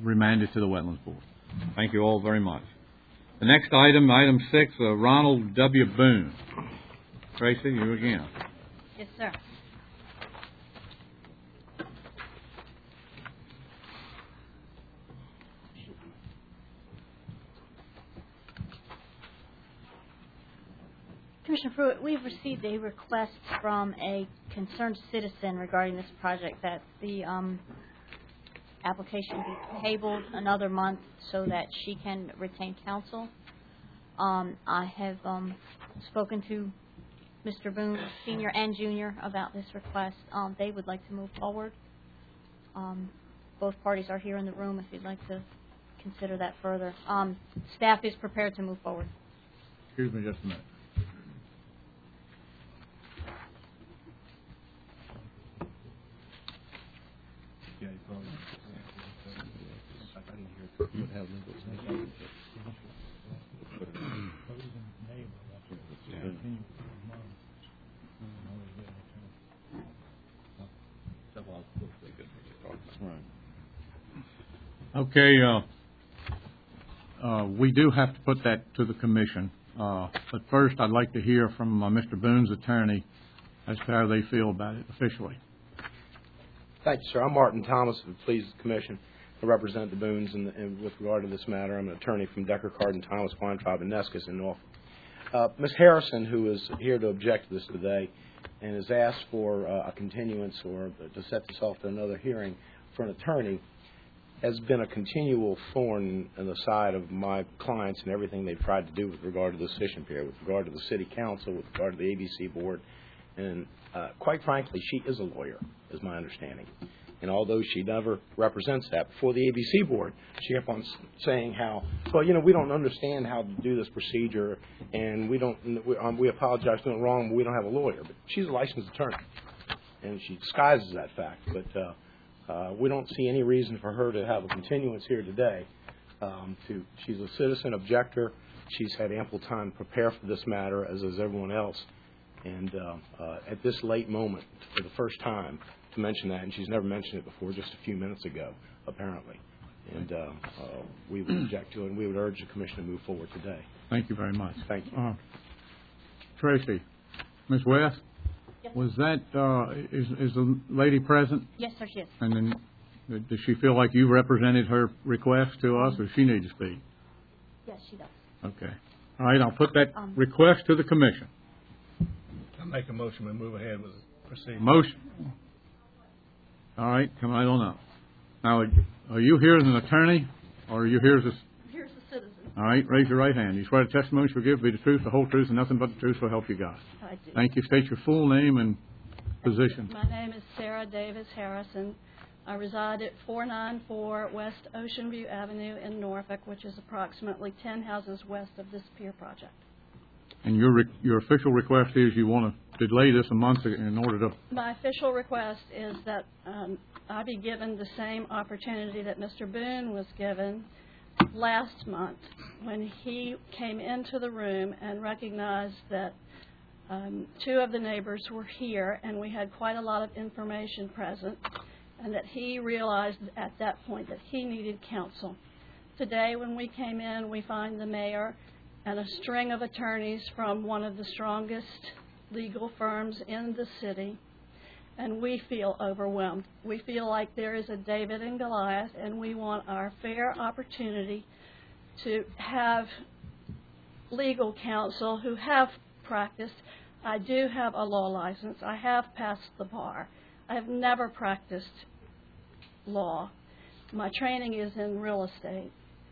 remanded to the Wetlands Board. Thank you all very much. The next item, item 6, Ronald W. Boone. Tracy, you again. Yes, sir. Commissioner Pruitt, we've received a request from a concerned citizen regarding this project that the application be tabled another month so that she can retain counsel. I have spoken to Mr. Boone, Senior and Junior, about this request. They would like to move forward. Both parties are here in the room if you'd like to consider that further. Staff is prepared to move forward. Excuse me just a minute. Okay, we do have to put that to the commission. But first, I'd like to hear from Mr. Boone's attorney as to how they feel about it officially. Thank you, sir. I'm Martin Thomas of the Pleas Commission. I represent the Boones and with regard to this matter. I'm an attorney from Decker, Cardin, Thomas, Weintraub, and Neskis in Norfolk. Ms. Harrison, who is here to object to this today and has asked for a continuance or to set this off to another hearing for an attorney, has been a continual thorn in the side of my clients and everything they've tried to do with regard to this fishing pier, with regard to the City Council, with regard to the ABC Board. And quite frankly, she is a lawyer, is my understanding. And although she never represents that before the ABC Board, she kept on saying how, well, you know, we don't understand how to do this procedure, and we apologize for doing it wrong, but we don't have a lawyer. But she's a licensed attorney, and she disguises that fact. But we don't see any reason for her to have a continuance here today. She's a citizen objector. She's had ample time to prepare for this matter, as has everyone else. And at this late moment, for the first time, to mention that, and she's never mentioned it before, just a few minutes ago, apparently. And we would object to it, and we would urge the Commission to move forward today. Thank you very much. Thank you. Tracy, Ms. West, Yes. was that, is the lady present? Yes, sir, she is. And then does she feel like you represented her request to us, or does she need to speak? Yes, she does. Okay. All right, I'll put that request to the Commission. I make a motion to move ahead with the procedure. Motion. All right, come right on up. Now, are you here as an attorney, or are you here as a... Here's a citizen. All right, raise your right hand. You swear the testimony you give be the truth, the whole truth, and nothing but the truth, so help you God. I do. Thank you. State your full name and position. My name is Sarah Davis Harrison. I reside at 494 West Ocean View Avenue in Norfolk, which is approximately 10 houses west of this pier project. And your official request is you want to delay this a month in order to... My official request is that I be given the same opportunity that Mr. Boone was given last month when he came into the room and recognized that two of the neighbors were here and we had quite a lot of information present, and that he realized at that point that he needed counsel. Today when we came in, we find the mayor and a string of attorneys from one of the strongest legal firms in the city, and we feel overwhelmed. We feel like there is a David and Goliath, and we want our fair opportunity to have legal counsel who have practiced. I do have a law license. I have passed the bar. I have never practiced law. My training is in real estate.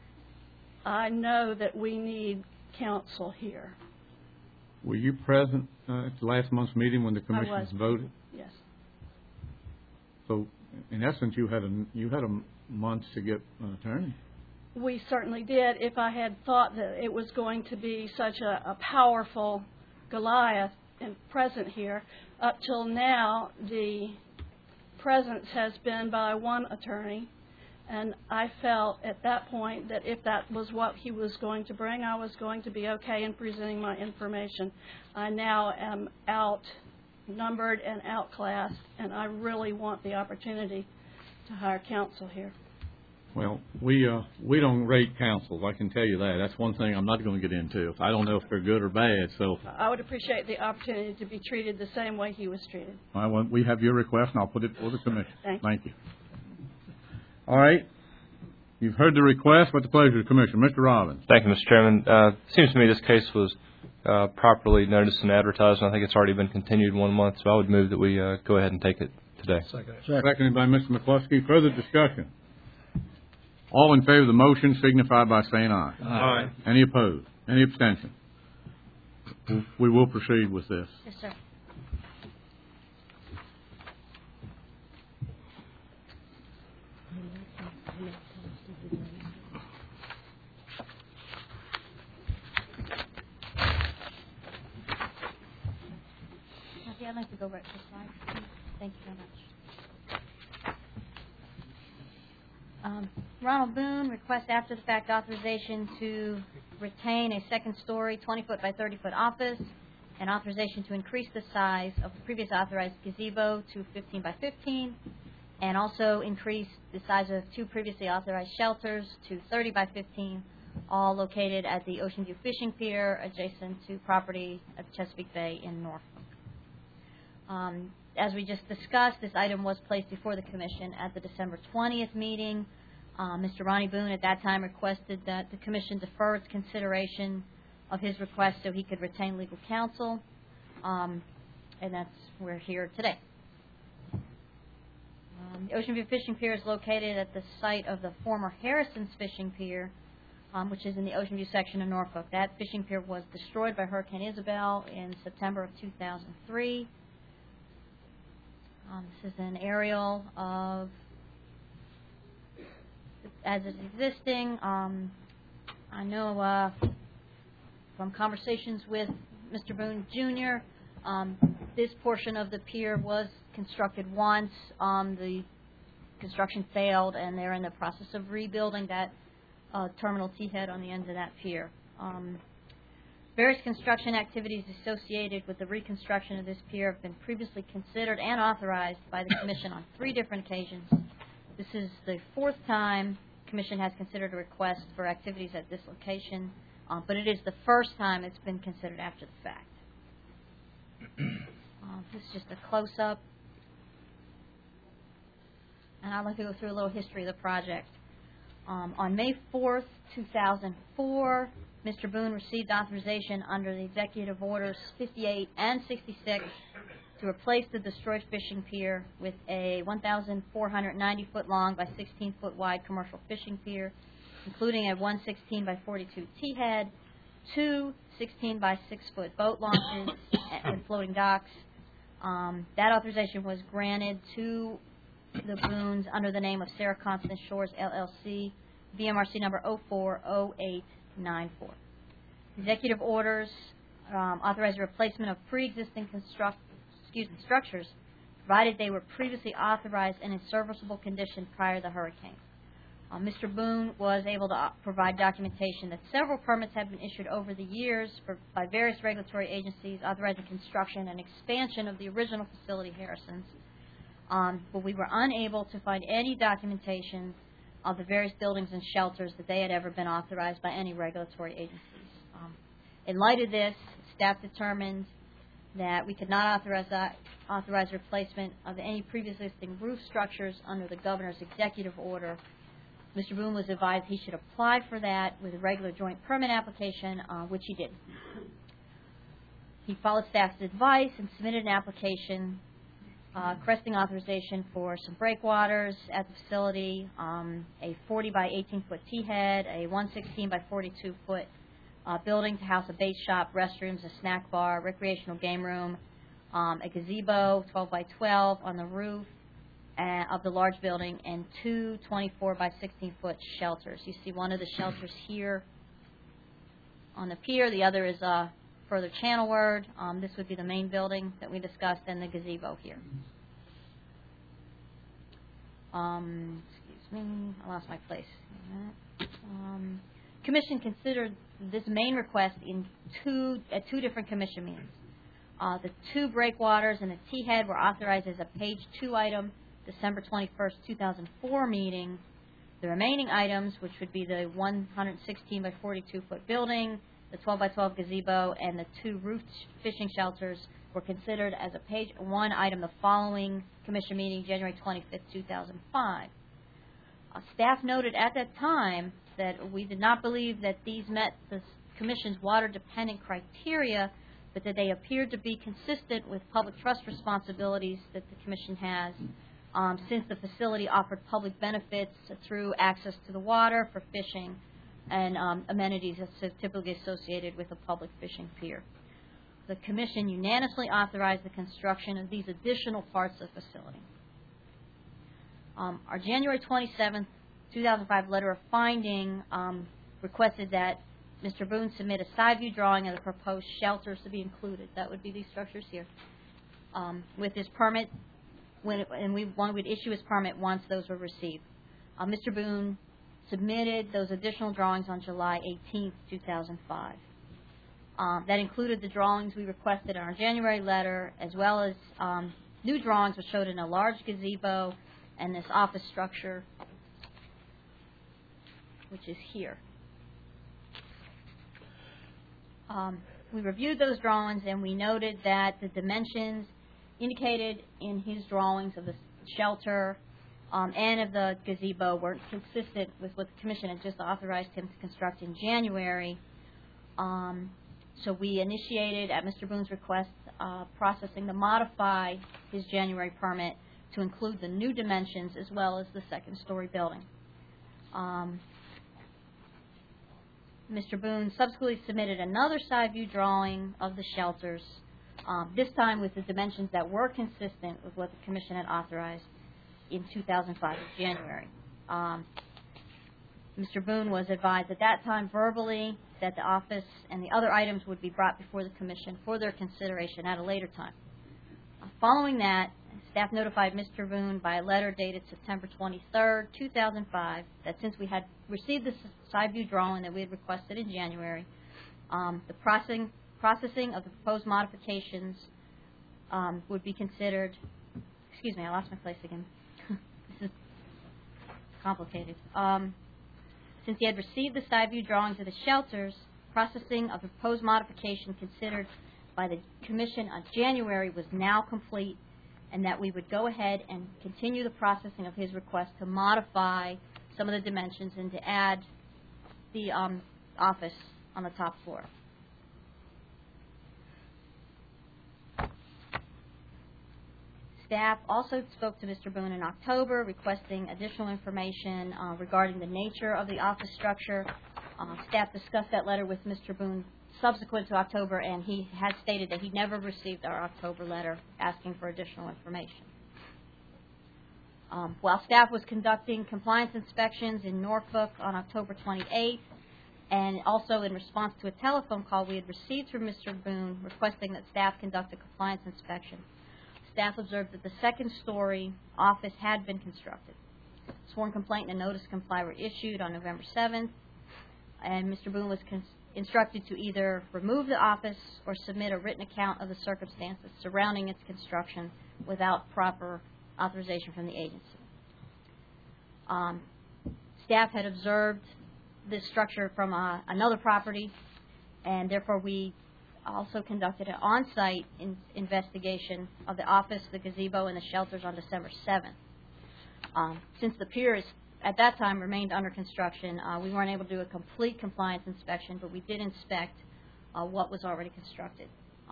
I know that we need counsel here. Were you present at the last month's meeting when the commissioners voted? Yes. So, in essence, you had a month to get an attorney. We certainly did. If I had thought that it was going to be such a powerful Goliath present here, up till now the presence has been by one attorney. And I felt at that point that if that was what he was going to bring, I was going to be okay in presenting my information. I now am outnumbered and outclassed, and I really want the opportunity to hire counsel here. Well, we don't rate councils. I can tell you that. That's one thing I'm not going to get into. I don't know if they're good or bad. So I would appreciate the opportunity to be treated the same way he was treated. We have your request, and I'll put it for the commission. Thank you. you. all right. You've heard the request. What's the pleasure of the commission, Mr. Robbins? Thank you, Mr. Chairman. It seems to me this case was properly noticed and advertised, and I think it's already been continued 1 month, so I would move that we go ahead and take it today. Seconded by Mr. McCluskey. Further discussion. All in favor of the motion signify by saying aye. Aye. Any opposed? Any abstention? We will proceed with this. Yes, sir. Kathy, I'd like to go right to the slide. Thank you very much. Ronald Boone requests after-the-fact authorization to retain a second-story 20-foot by 30-foot office and authorization to increase the size of the previous authorized gazebo to 15 by 15 and also increase the size of two previously authorized shelters to 30 by 15, all located at the Ocean View Fishing Pier adjacent to property at Chesapeake Bay in Norfolk. As we just discussed, this item was placed before the Commission at the December 20th meeting. Mr. Ronnie Boone at that time requested that the Commission defer its consideration of his request so he could retain legal counsel, and we're here today. The Ocean View Fishing Pier is located at the site of the former Harrison's Fishing Pier, which is in the Ocean View section of Norfolk. That fishing pier was destroyed by Hurricane Isabel in September of 2003. This is an aerial of as it's existing. I know from conversations with Mr. Boone Jr., this portion of the pier was constructed once. The construction failed, and they're in the process of rebuilding that terminal T-head on the end of that pier. Various construction activities associated with the reconstruction of this pier have been previously considered and authorized by the Commission on 3 different occasions. This is the 4th time the Commission has considered a request for activities at this location, but it is the first time it's been considered after the fact. This is just a close-up, and I'd like to go through a little history of the project. On May 4th, 2004, Mr. Boone received authorization under the Executive Orders 58 and 66 to replace the destroyed fishing pier with a 1,490-foot long by 16-foot wide commercial fishing pier, including a 116 by 42 T-head, 2 16 by 6-foot boat launches and floating docks. That authorization was granted to the Boones under the name of Sarah Constance Shores, LLC, VMRC number 040894. Executive orders authorize the replacement of pre-existing structures, provided they were previously authorized and in serviceable condition prior to the hurricane. Mr. Boone was able to provide documentation that several permits have been issued over the years by various regulatory agencies authorizing construction and expansion of the original facility, Harrison's. But we were unable to find any documentation of the various buildings and shelters that they had ever been authorized by any regulatory agencies. In light of this, staff determined that we could not authorize replacement of any pre-existing roof structures under the governor's executive order. Mr. Boone was advised he should apply for that with a regular joint permit application, which he did. He followed staff's advice and submitted an application requesting authorization for some breakwaters at the facility, a 40 by 18-foot T-head, a 116 by 42-foot building to house a bait shop, restrooms, a snack bar, recreational game room, a gazebo, 12 by 12 on the roof of the large building, and 2 24 by 16-foot shelters. You see one of the shelters here on the pier. The other is further channelward. This would be the main building that we discussed, and the gazebo here. Excuse me, I lost my place. Commission considered this main request at two different commission meetings. The 2 breakwaters and the T-head were authorized as a page 2 item, December 21st, 2004 meeting, The remaining items, which would be the 116 by 42 foot building, the 12 by 12 gazebo, and the 2 roof fishing shelters, were considered as a page 1 item the following Commission meeting, January 25th, 2005. Staff noted at that time that we did not believe that these met the Commission's water-dependent criteria, but that they appeared to be consistent with public trust responsibilities that the Commission has, since the facility offered public benefits through access to the water for fishing and amenities that's typically associated with a public fishing pier. The Commission unanimously authorized the construction of these additional parts of the facility. Our January 27, 2005 letter of finding requested that Mr. Boone submit a side view drawing of the proposed shelters to be included. That would be these structures here. With his permit, one would issue his permit once those were received. Mr. Boone submitted those additional drawings on July 18, 2005. That included the drawings we requested in our January letter, as well as new drawings which showed in a large gazebo and this office structure, which is here. We reviewed those drawings and we noted that the dimensions indicated in his drawings of the shelter and of the gazebo were consistent with what the Commission had just authorized him to construct in January. So we initiated, at Mr. Boone's request, processing to modify his January permit to include the new dimensions as well as the second-story building. Mr. Boone subsequently submitted another side view drawing of the shelters, this time with the dimensions that were consistent with what the Commission had authorized in 2005 in January. Mr. Boone was advised at that time verbally that the office and the other items would be brought before the Commission for their consideration at a later time. Following that, staff notified Mr. Boone by a letter dated September 23, 2005, that since we had received the side view drawing that we had requested in January, the processing of the proposed modifications would be considered. Excuse me, I lost my place again. This is complicated. Since he had received the side view drawings of the shelters, processing of the proposed modification considered by the Commission on January was now complete, and that we would go ahead and continue the processing of his request to modify some of the dimensions and to add the office on the top floor. Staff also spoke to Mr. Boone in October requesting additional information regarding the nature of the office structure. Staff discussed that letter with Mr. Boone subsequent to October, and he has stated that he never received our October letter asking for additional information. While staff was conducting compliance inspections in Norfolk on October 28th, and also in response to a telephone call we had received from Mr. Boone requesting that staff conduct a compliance inspection, staff observed that the second-story office had been constructed. Sworn complaint and a notice to comply were issued on November 7th, and Mr. Boone was instructed to either remove the office or submit a written account of the circumstances surrounding its construction without proper authorization from the agency. Staff had observed this structure from another property, and therefore we also conducted an on-site investigation of the office, the gazebo, and the shelters on December 7th. Since the pier is at that time remained under construction, we weren't able to do a complete compliance inspection, but we did inspect what was already constructed.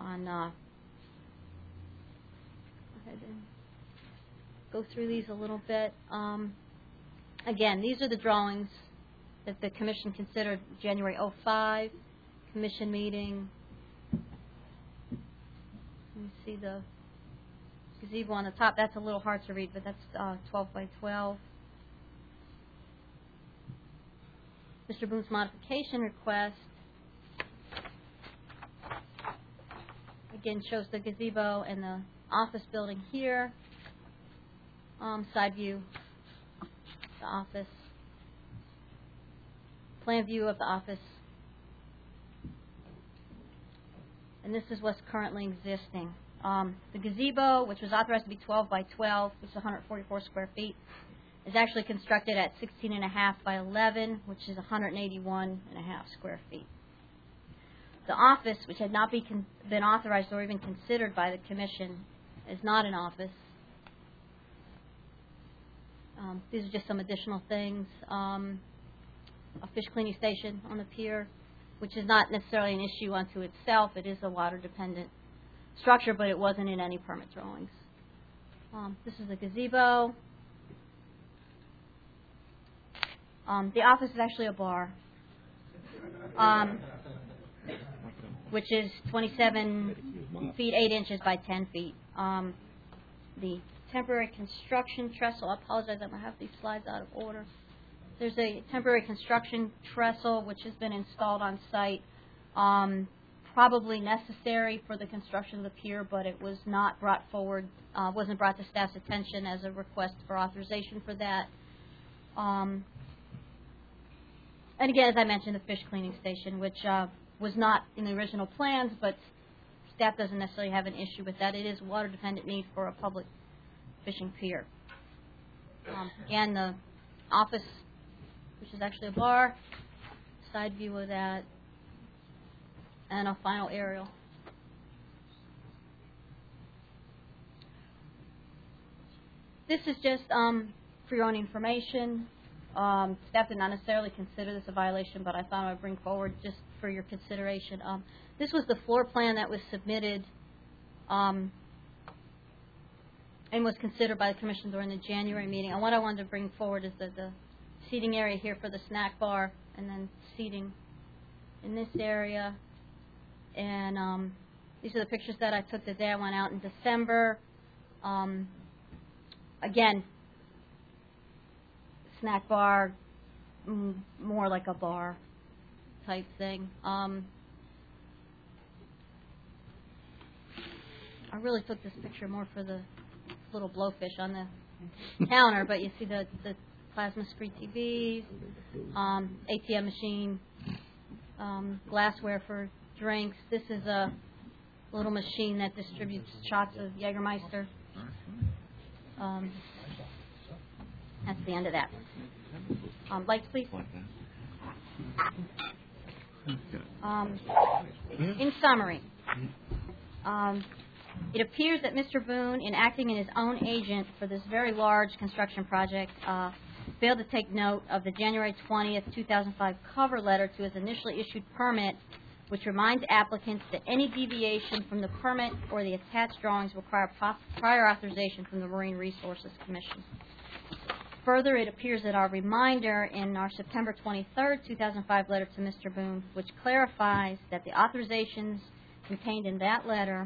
Go through these a little bit. Again, these are the drawings that the Commission considered January 05 Commission meeting. Let me see the gazebo on the top. That's a little hard to read, but that's 12 by 12. Mr. Boone's modification request, again, shows the gazebo and the office building here. Side view, the office. Plan view of the office. And this is what's currently existing. The gazebo, which was authorized to be 12 by 12, which is 144 square feet, is actually constructed at 16.5 by 11, which is 181.5 square feet. The office, which had not been authorized or even considered by the Commission, is not an office. These are just some additional things. A fish cleaning station on the pier, which is not necessarily an issue unto itself. It is a water-dependent structure, but it wasn't in any permit drawings. This is a gazebo. The office is actually a bar, which is 27 feet 8 inches by 10 feet. The temporary construction trestle, I apologize, I'm going to have these slides out of order. There's a temporary construction trestle which has been installed on site, probably necessary for the construction of the pier, but it was not brought forward, wasn't brought to staff's attention as a request for authorization for that. And again, as I mentioned, the fish cleaning station, which was not in the original plans, but staff doesn't necessarily have an issue with that. It is a water-dependent need for a public fishing pier. Again, the office, which is actually a bar, side view of that, and a final aerial. This is just for your own information. Staff did not necessarily consider this a violation, but I thought I would bring forward just for your consideration. This was the floor plan that was submitted and was considered by the Commission during the January meeting. And what I wanted to bring forward is the seating area here for the snack bar, and then seating in this area. And these are the pictures that I took the day I went out in December. Again, snack bar, more like a bar type thing. I really took this picture more for the little blowfish on the counter, but you see the plasma screen TVs, ATM machine, glassware for drinks. This is a little machine that distributes shots of Jägermeister. That's the end of that. Lights, please. In summary, it appears that Mr. Boone, in acting in his own agent for this very large construction project, failed to take note of the January 20th, 2005 cover letter to his initially issued permit, which reminds applicants that any deviation from the permit or the attached drawings require prior authorization from the Marine Resources Commission. Further, it appears that our reminder in our September 23rd, 2005 letter to Mr. Boone, which clarifies that the authorizations contained in the letter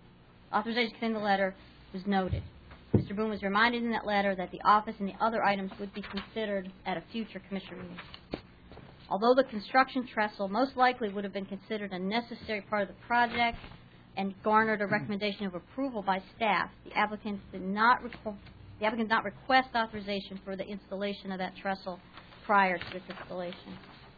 was noted. Mr. Boone was reminded in that letter that the office and the other items would be considered at a future Commission meeting. Although the construction trestle most likely would have been considered a necessary part of the project and garnered a recommendation of approval by staff, the applicant did not request authorization for the installation of that trestle prior to its installation.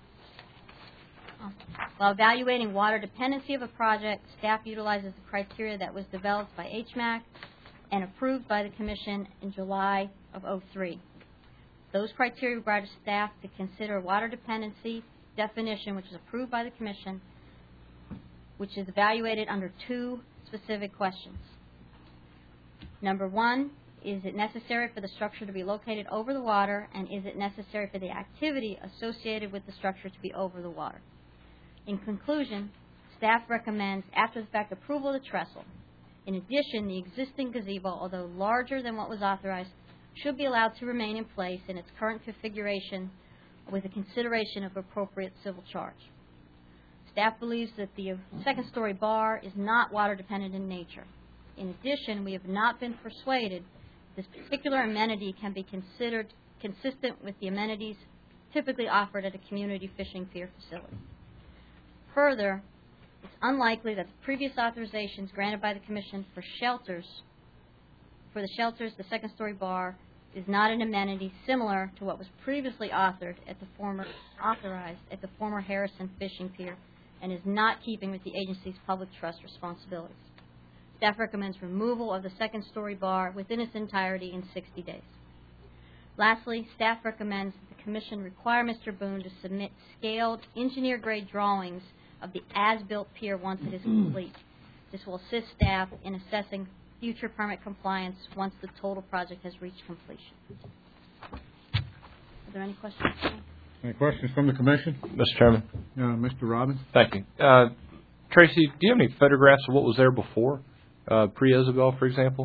While evaluating water dependency of a project, staff utilizes the criteria that was developed by HMAC and approved by the Commission in July of 2003. Those criteria required staff to consider water dependency definition, which is approved by the Commission, which is evaluated under two specific questions. Number one, is it necessary for the structure to be located over the water, and is it necessary for the activity associated with the structure to be over the water? In conclusion, staff recommends after-the-fact approval of the trestle. In addition, the existing gazebo, although larger than what was authorized, should be allowed to remain in place in its current configuration with a consideration of appropriate civil charge. Staff believes that the second-story bar is not water-dependent in nature. In addition, we have not been persuaded this particular amenity can be considered consistent with the amenities typically offered at a community fishing pier facility. Further, it's unlikely that the previous authorizations granted by the Commission for the shelters, the second-story bar is not an amenity similar to what was previously authorized at the former Harrison Fishing Pier and is not keeping with the agency's public trust responsibilities. Staff recommends removal of the second-story bar within its entirety in 60 days. Lastly, staff recommends that the Commission require Mr. Boone to submit scaled engineer-grade drawings of the as-built pier once it is complete. This will assist staff in assessing future permit compliance once the total project has reached completion. Are there any questions? Any questions from the Commission? Mr. Chairman. Mr. Robbins? Thank you. Tracy, do you have any photographs of what was there before, pre-Isabel, for example?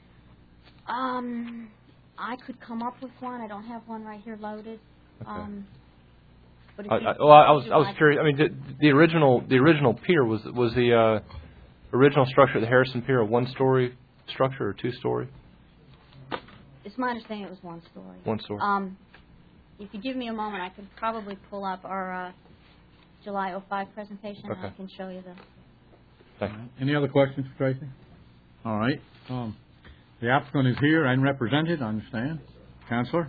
I could come up with one. I don't have one right here loaded. Okay. But if I you- was curious. I mean, the original pier was the original structure at the Harrison Pier a one-story structure or two-story? It's my understanding it was one story. One story. If you give me a moment, I could probably pull up our July 05 presentation, and I Okay. can show you the... Thank you. Any other questions for Tracy? All right. The applicant is here and represented, I understand. Counselor?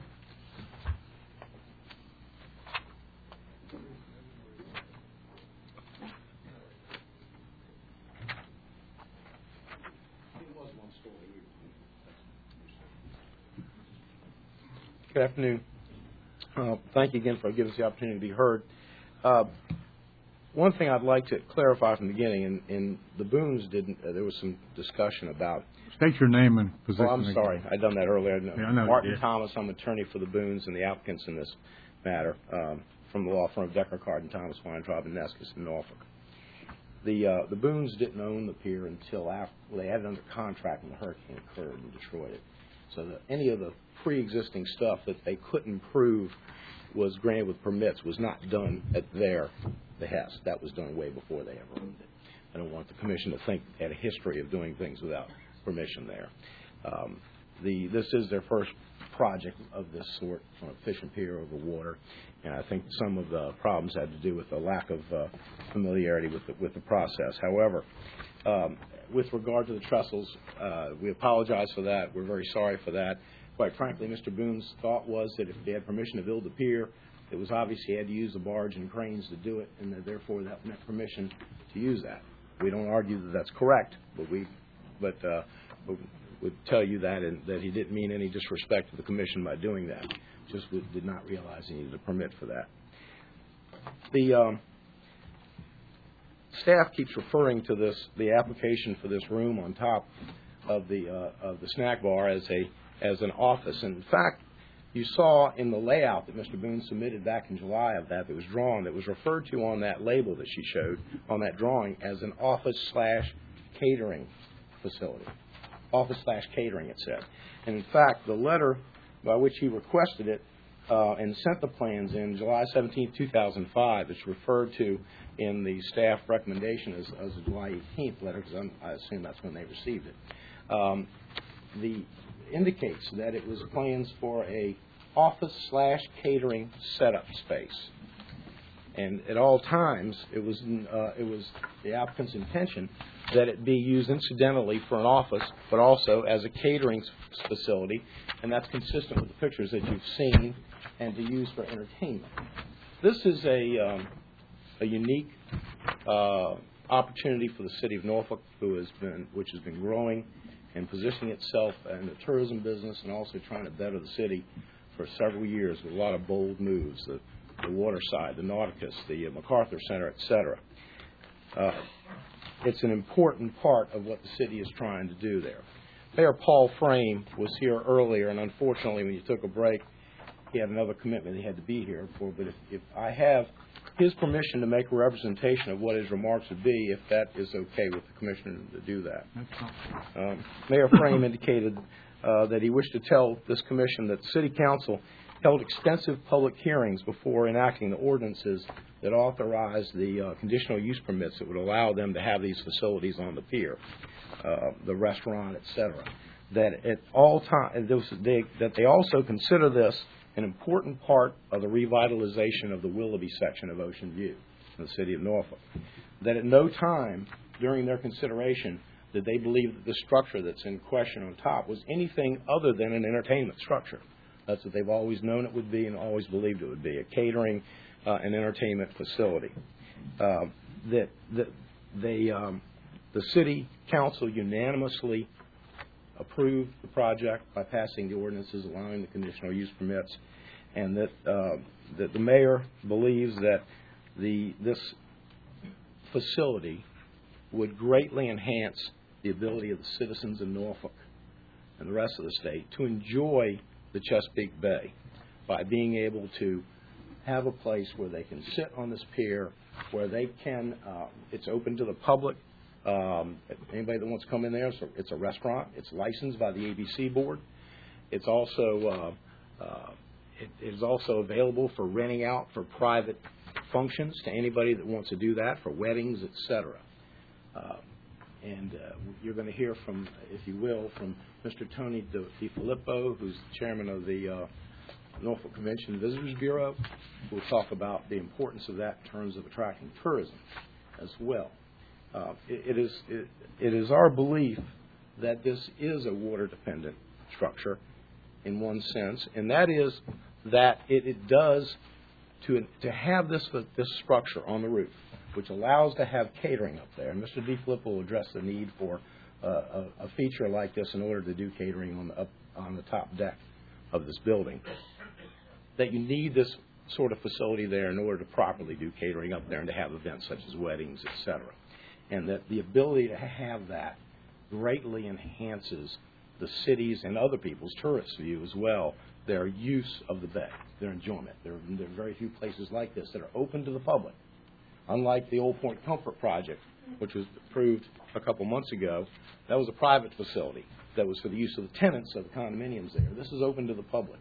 Good afternoon. Thank you again for giving us the opportunity to be heard. One thing I'd like to clarify from the beginning, in the Boones there was some discussion about. State your name and position. Oh, I'm sorry. I'd done that earlier. Yeah, I know you Martin did. Thomas. I'm attorney for the Boones and the applicants in this matter from the law firm of Decker, Card & Thomas, Weintraub & Neskis in Norfolk. The Boones didn't own the pier until after they had it under contract when the hurricane occurred and destroyed it. So any of the pre-existing stuff that they couldn't prove was granted with permits was not done at their behest. That was done way before they ever owned it. I don't want the Commission to think they had a history of doing things without permission there. This is their first project of this sort on a fishing pier over water, and I think some of the problems had to do with the lack of familiarity with the process. However, with regard to the trestles, we apologize for that. We're very sorry for that. Quite frankly, Mr. Boone's thought was that if they had permission to build the pier, it was obvious he had to use the barge and cranes to do it, and that therefore that meant permission to use that. We don't argue that that's correct, but we would tell you that, and that he didn't mean any disrespect to the Commission by doing that. Just did not realize he needed a permit for that. The staff keeps referring to the application for this room on top of the snack bar as an office. And in fact, you saw in the layout that Mr. Boone submitted back in July of that was drawn, that was referred to on that label that she showed on that drawing as an office/catering facility. Office/catering, it said. And in fact, the letter by which he requested it and sent the plans in July 17, 2005, it's referred to in the staff recommendation as a July 18th letter, because I assume that's when they received it. Indicates that it was plans for a office/catering setup space, and at all times it was the applicant's intention that it be used incidentally for an office, but also as a catering facility, and that's consistent with the pictures that you've seen, and to use for entertainment. This is a unique opportunity for the city of Norfolk, which has been growing and positioning itself in the tourism business and also trying to better the city for several years with a lot of bold moves, the Waterside, the Nauticus, the MacArthur Center, etc. It's an important part of what the city is trying to do there. Mayor Paul Frame was here earlier, and unfortunately when you took a break, he had another commitment he had to be here for, but if I have his permission to make a representation of what his remarks would be, if that is okay with the Commissioner to do that. Mayor Frame indicated that he wished to tell this Commission that the City Council held extensive public hearings before enacting the ordinances that authorized the conditional use permits that would allow them to have these facilities on the pier, the restaurant, etc. That at all times, that they also consider this an important part of the revitalization of the Willoughby section of Ocean View in the city of Norfolk. That at no time during their consideration did they believe that the structure that's in question on top was anything other than an entertainment structure. That's what they've always known it would be and always believed it would be, a catering and entertainment facility. The city council unanimously approved the project by passing the ordinances allowing the conditional use permits, and that the mayor believes that this facility would greatly enhance the ability of the citizens in Norfolk and the rest of the state to enjoy the Chesapeake Bay by being able to have a place where they can sit on this pier, where they can, it's open to the public. Anybody that wants to come in there, so it's a restaurant. It's licensed by the ABC board. It's also it is also available for renting out for private functions to anybody that wants to do that, for weddings, etc. You're going to hear from, if you will, from Mr. Tony DiFilippo, who's chairman of the Norfolk Convention and Visitors Bureau, who will talk about the importance of that in terms of attracting tourism as well. It is our belief that this is a water-dependent structure in one sense, and that is that it does to have this structure on the roof, which allows to have catering up there. And Mr. DiFilippo will address the need for a feature like this in order to do catering on the top deck of this building. That you need this sort of facility there in order to properly do catering up there and to have events such as weddings, etc. And that the ability to have that greatly enhances the city's and other people's tourist view as well, their use of the bay, their enjoyment. There are very few places like this that are open to the public. Unlike the Old Point Comfort Project, which was approved a couple months ago, that was a private facility that was for the use of the tenants of the condominiums there. This is open to the public,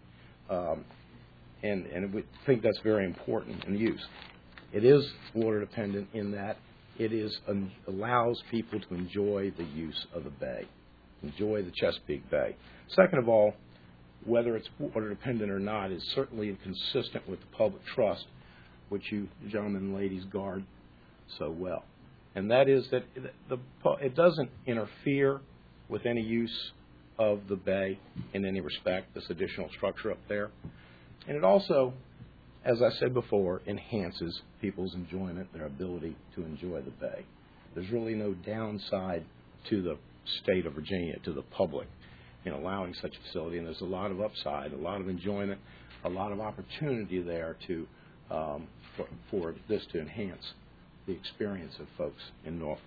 and we think that's very important in use. It is water dependent in that it allows people to enjoy the use of the bay, enjoy the Chesapeake Bay. Second of all, whether it's water dependent or not is certainly consistent with the public trust, which you gentlemen and ladies guard so well. And that is that it doesn't interfere with any use of the bay in any respect, this additional structure up there. And it also, as I said before, enhances people's enjoyment, their ability to enjoy the bay. There's really no downside to the state of Virginia, to the public, in allowing such a facility. And there's a lot of upside, a lot of enjoyment, a lot of opportunity there to for this to enhance the experience of folks in Norfolk.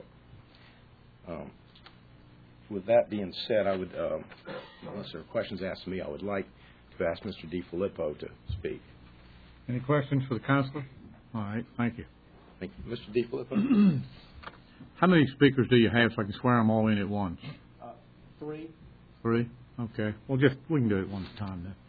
With that being said, I would, unless there are questions asked of me, I would like to ask Mr. DiFilippo to speak. Any questions for the counselor? All right, thank you. Thank you. Mr. DiFilippo? How many speakers do you have so I can swear them all in at once? 3. 3? Okay. Well, we can do it one at a time then.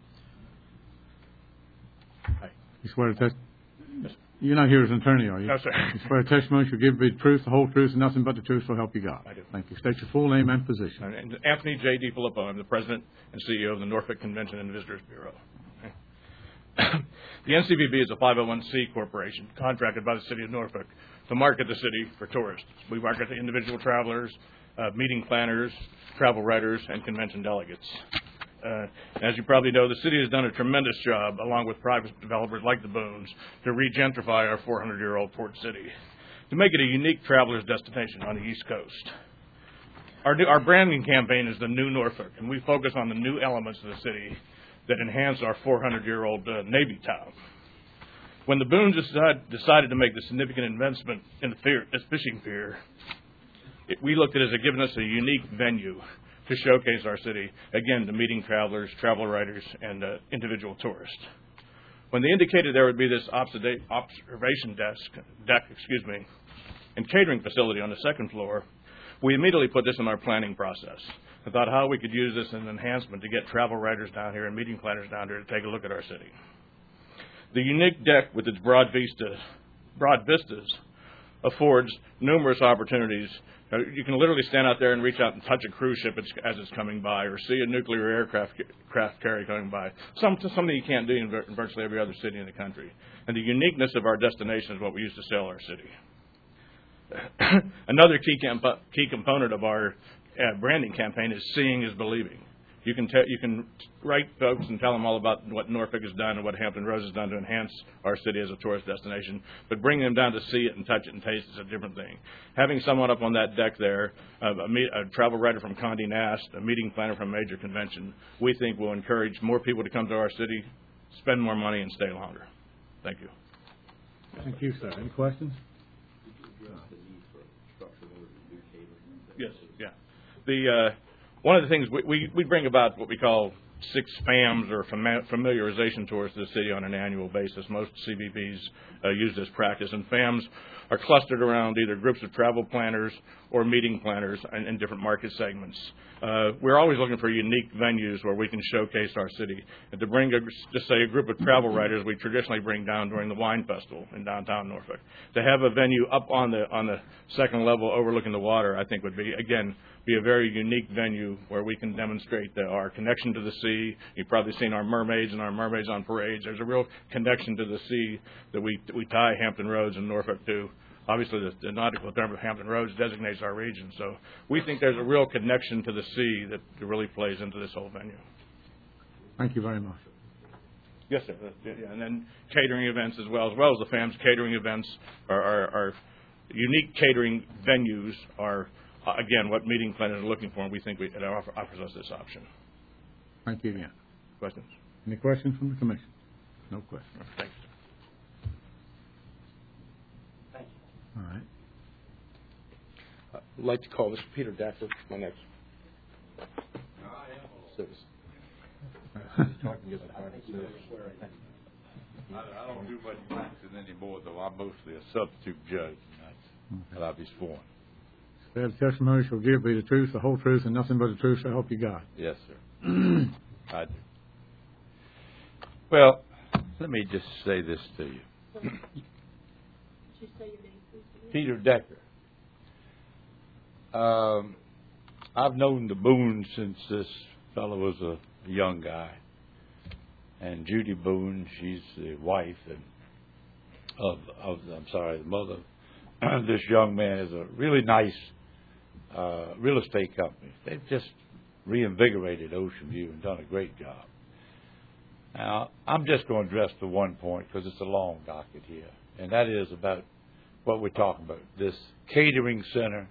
Right. You swear to You're not here as an attorney, are you? No, sir. You swear a testimony shall give the truth, the whole truth, and nothing but the truth, so help you God. I do. Thank you. State your full name and position. And Anthony J. DiFilippo. I'm the president and CEO of the Norfolk Convention and Visitors Bureau. Okay. The NCVB is a 501c corporation contracted by the city of Norfolk to market the city for tourists. We market to individual travelers, meeting planners, travel writers, and convention delegates. As you probably know, the city has done a tremendous job, along with private developers like the Boones, to re-gentrify our 400-year-old port city, to make it a unique traveler's destination on the East Coast. Our branding campaign is the New Norfolk, and we focus on the new elements of the city that enhance our 400-year-old Navy town. When the Boones decided to make the significant investment in this fishing pier, we looked at it as giving us a unique venue to showcase our city, again, to meeting travelers, travel writers, and individual tourists. When they indicated there would be this observation deck, and catering facility on the second floor, we immediately put this in our planning process and thought how we could use this as an enhancement to get travel writers down here and meeting planners down here to take a look at our city. The unique deck with its broad vistas affords numerous opportunities. You can literally stand out there and reach out and touch a cruise ship as it's coming by, or see a nuclear aircraft carrier coming by. Something you can't do in virtually every other city in the country. And the uniqueness of our destination is what we use to sell our city. Another key component of our branding campaign is seeing is believing. You can write folks and tell them all about what Norfolk has done and what Hampton Roads has done to enhance our city as a tourist destination, but bringing them down to see it and touch it and taste is a different thing. Having someone up on that deck there, a travel writer from Condé Nast, a meeting planner from a major convention, we think will encourage more people to come to our city, spend more money, and stay longer. Thank you. Thank you, sir. Any questions? Yes, yeah. One of the things we bring about what we call 6 FAMs, or familiarization tours, to the city on an annual basis. Most CVBs use this practice, and FAMs are clustered around either groups of travel planners or meeting planners in different market segments. We're always looking for unique venues where we can showcase our city. And to bring, just say, a group of travel writers we traditionally bring down during the wine festival in downtown Norfolk. To have a venue up on the second level overlooking the water, I think would be a very unique venue where we can demonstrate our connection to the sea. You've probably seen our mermaids and our mermaids on parades. There's a real connection to the sea that we tie Hampton Roads and Norfolk to. Obviously, the nautical term of Hampton Roads designates our region. So we think there's a real connection to the sea that really plays into this whole venue. Thank you very much. Yes, sir. Yeah, and then catering events as well as the FAM's catering events are unique catering venues are, again, what meeting planners are looking for, and we think it offers us this option. Thank you again. Questions? Any questions from the commission? No questions. Thanks. All right. I'd like to call Mr. Peter Decker, my next citizen. I don't do much practicing anymore, though. I'm mostly a substitute judge, and that's I'll be sworn. The testimony shall give be the truth, the whole truth, and nothing but the truth, so help you God. Yes, sir. I do. Well, let me just say this to you. Peter Decker. I've known the Boone since this fellow was a young guy. And Judy Boone, she's the wife of the mother. This young man is a really nice real estate company. They've just reinvigorated Ocean View and done a great job. Now, I'm just going to address the one point because it's a long docket here, and that is about what we're talking about, this catering center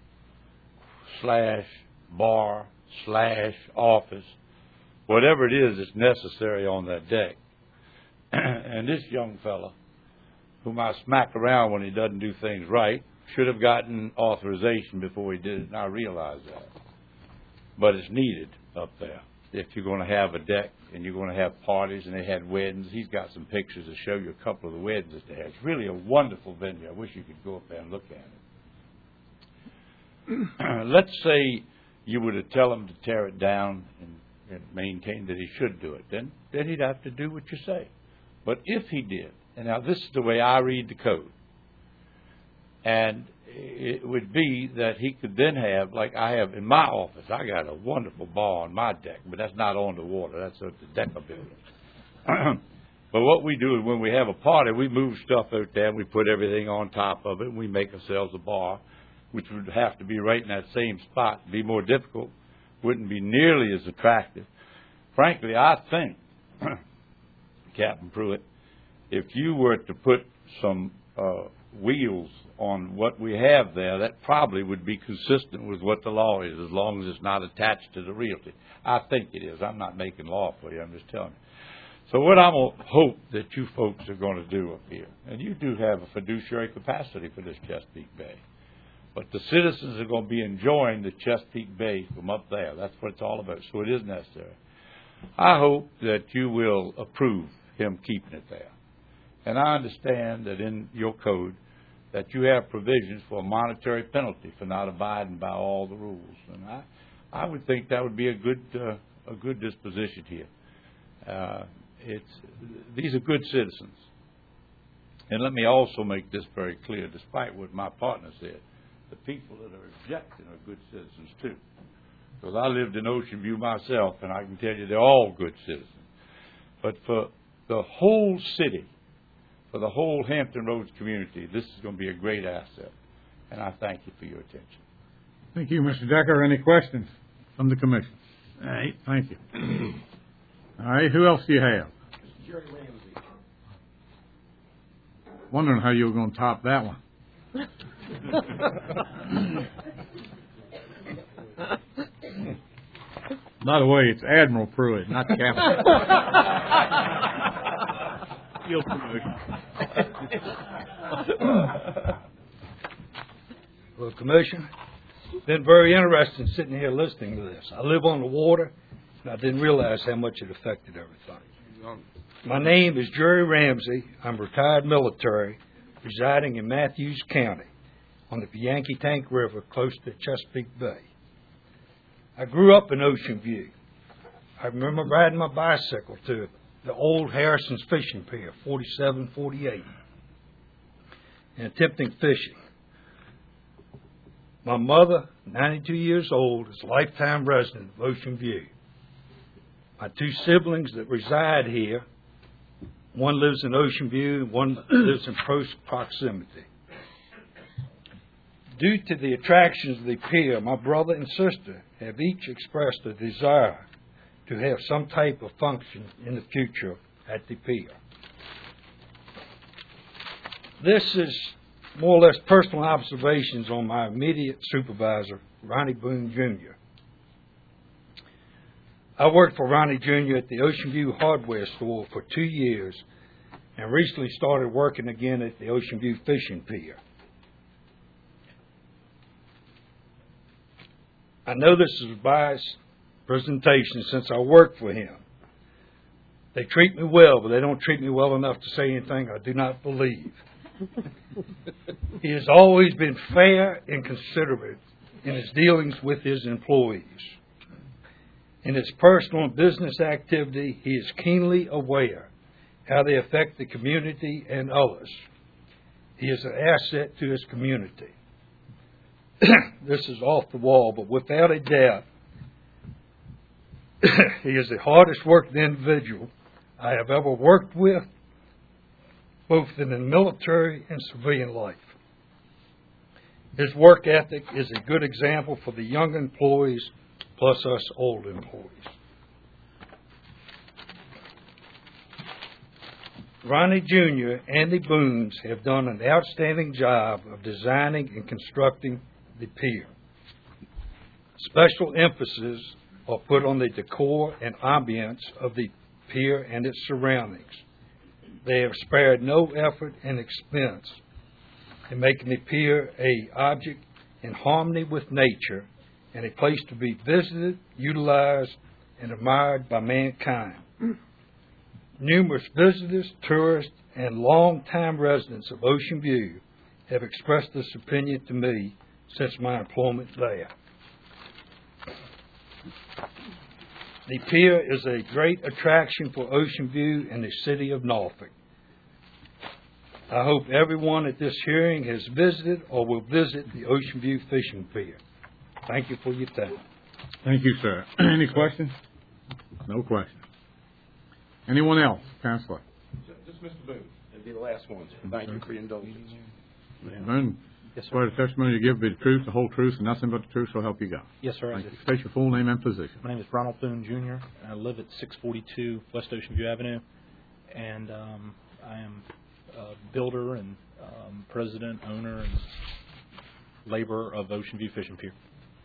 / bar / office, whatever it is that's necessary on that deck. And this young fella, whom I smack around when he doesn't do things right, should have gotten authorization before he did it, and I realize that. But it's needed up there. If you're going to have a deck and you're going to have parties, and they had weddings, he's got some pictures to show you a couple of the weddings that they had. It's really a wonderful venue. I wish you could go up there and look at it. Let's say you were to tell him to tear it down and maintain that he should do it. Then he'd have to do what you say. But if he did, and now this is the way I read the code, and it would be that he could then have, like I have in my office, I got a wonderful bar on my deck, but that's not on the water. That's at the Decker building. But what we do is when we have a party, we move stuff out there and we put everything on top of it, and we make ourselves a bar, which would have to be right in that same spot, be more difficult, wouldn't be nearly as attractive. Frankly, I think, Captain Pruitt, if you were to put some wheels on what we have there, that probably would be consistent with what the law is, as long as it's not attached to the realty. I think it is. I'm not making law for you. I'm just telling you. So what I'm going to hope that you folks are going to do up here, and you do have a fiduciary capacity for this Chesapeake Bay, but the citizens are going to be enjoying the Chesapeake Bay from up there. That's what it's all about. So it is necessary. I hope that you will approve him keeping it there. And I understand that in your code that you have provisions for a monetary penalty for not abiding by all the rules. And I would think that would be a good disposition here. These are good citizens. And let me also make this very clear, despite what my partner said, the people that are objecting are good citizens too. Because I lived in Ocean View myself, and I can tell you they're all good citizens. But for the whole city, for the whole Hampton Roads community, this is going to be a great asset. And I thank you for your attention. Thank you, Mr. Decker. Any questions from the commission? All right, thank you. All right, who else do you have? Jerry Ramsey. Wondering how you were going to top that one. By the way, it's Admiral Pruitt, not Captain. Field promotion. Well, Commissioner, been very interesting sitting here listening to this. I live on the water, and I didn't realize how much it affected everything. My name is Jerry Ramsey. I'm retired military, residing in Matthews County on the Yankee Tank River, close to Chesapeake Bay. I grew up in Ocean View. I remember riding my bicycle to the old Harrison's Fishing Pier, 4748, and attempting fishing. My mother, 92 years old, is a lifetime resident of Ocean View. My two siblings that reside here, one lives in Ocean View and one lives in close proximity. Due to the attractions of the pier, my brother and sister have each expressed a desire to have some type of function in the future at the pier. This is more or less personal observations on my immediate supervisor, Ronnie Boone, Jr. I worked for Ronnie Jr. at the Ocean View hardware store for 2 years and recently started working again at the Ocean View Fishing Pier. I know this is a biased presentation since I work for him. They treat me well, but they don't treat me well enough to say anything I do not believe. He has always been fair and considerate in his dealings with his employees. In his personal and business activity, he is keenly aware how they affect the community and others. He is an asset to his community. This is off the wall, but without a doubt, he is the hardest working individual I have ever worked with, both in the military and civilian life. His work ethic is a good example for the young employees, plus us old employees. Ronnie Jr. and the Boones have done an outstanding job of designing and constructing the pier. Special emphasis are put on the decor and ambience of the pier and its surroundings. They have spared no effort and expense in making the pier an object in harmony with nature and a place to be visited, utilized, and admired by mankind. Numerous visitors, tourists, and long-time residents of Ocean View have expressed this opinion to me since my employment there. The pier is a great attraction for Ocean View and the city of Norfolk. I hope everyone at this hearing has visited or will visit the Ocean View Fishing Pier. Thank you for your time. Thank you, sir. Any questions? No questions. Anyone else? Councilor. Just Mr. Boone. It'll be the last one. Thank you for your indulgence. Boone, Yes, sir. swear the testimony you give be the truth, the whole truth, and nothing but the truth, so help you God. Yes, sir. Thank you. State your full name and position. My name is Ronald Boone, Jr. I live at 642 West Ocean View Avenue, and I am a builder and president, owner, and laborer of Ocean View Fishing Pier.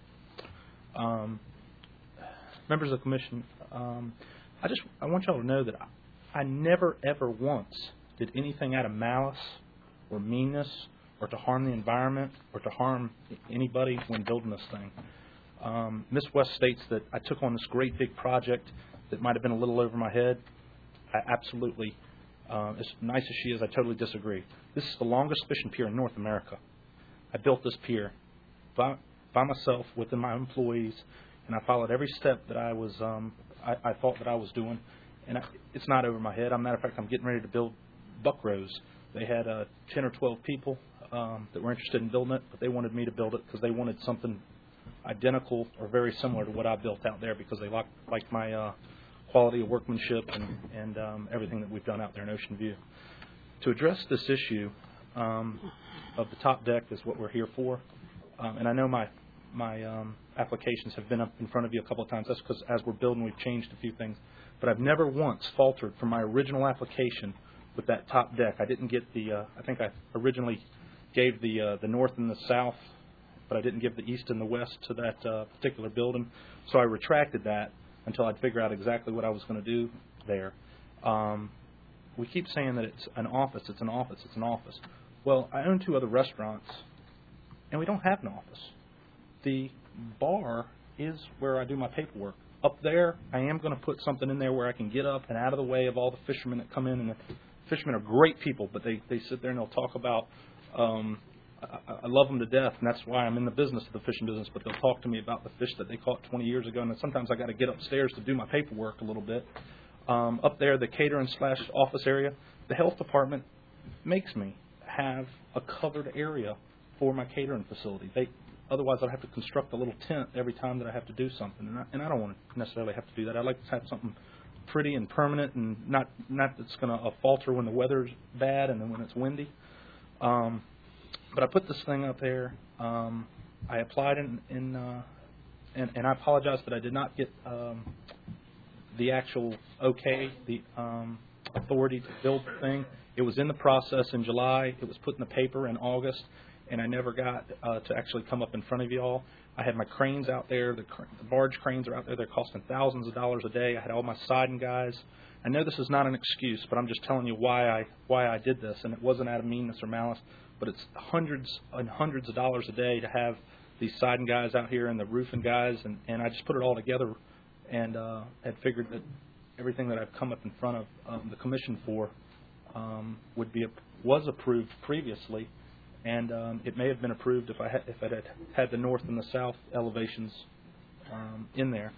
Members of the commission, I want y'all to know that I never, ever once did anything out of malice or meanness or to harm the environment or to harm anybody when building this thing. Ms. West states that I took on this great big project that might have been a little over my head. I absolutely, as nice as she is, I totally disagree. This is the longest fishing pier in North America. I built this pier by myself within my employees, and I followed every step that I was I thought that I was doing, and it's not over my head. As a matter of fact, I'm getting ready to build Buckrows. They had 10 or 12 people that were interested in building it, but they wanted me to build it because they wanted something identical or very similar to what I built out there because they liked my quality of workmanship and everything that we've done out there in Ocean View. To address this issue of the top deck is what we're here for, and I know my applications have been up in front of you a couple of times. That's because as we're building, we've changed a few things. But I've never once faltered from my original application with that top deck. I didn't get the. I think I originally gave the north and the south, but I didn't give the east and the west to that particular building. So I retracted that until I'd figure out exactly what I was going to do there. We keep saying that it's an office, it's an office, it's an office. Well, I own 2 other restaurants, and we don't have an office. The bar is where I do my paperwork. Up there, I am going to put something in there where I can get up and out of the way of all the fishermen that come in. And the fishermen are great people, but they sit there and they'll talk about, I love them to death, and that's why I'm in the business of the fishing business, but they'll talk to me about the fish that they caught 20 years ago, and sometimes I got to get upstairs to do my paperwork a little bit. Up there, the catering / office area, the health department makes me have a covered area for my catering facility. Otherwise, I'd have to construct a little tent every time that I have to do something, and I don't want to necessarily have to do that. I'd like to have something pretty and permanent, and not that's going to falter when the weather's bad and then when it's windy. But I put this thing up there. I applied and I apologize that I did not get the actual the authority to build the thing. It was in the process in July. It was put in the paper in August, and I never got to actually come up in front of you all. I had my cranes out there. The barge cranes are out there. They're costing thousands of dollars a day. I had all my siding guys. I know this is not an excuse, but I'm just telling you why I did this, and it wasn't out of meanness or malice, but it's hundreds and hundreds of dollars a day to have these siding guys out here and the roofing guys, and I just put it all together and had figured that everything that I've come up in front of the commission for was approved previously, and it may have been approved if I had the north and the south elevations in there.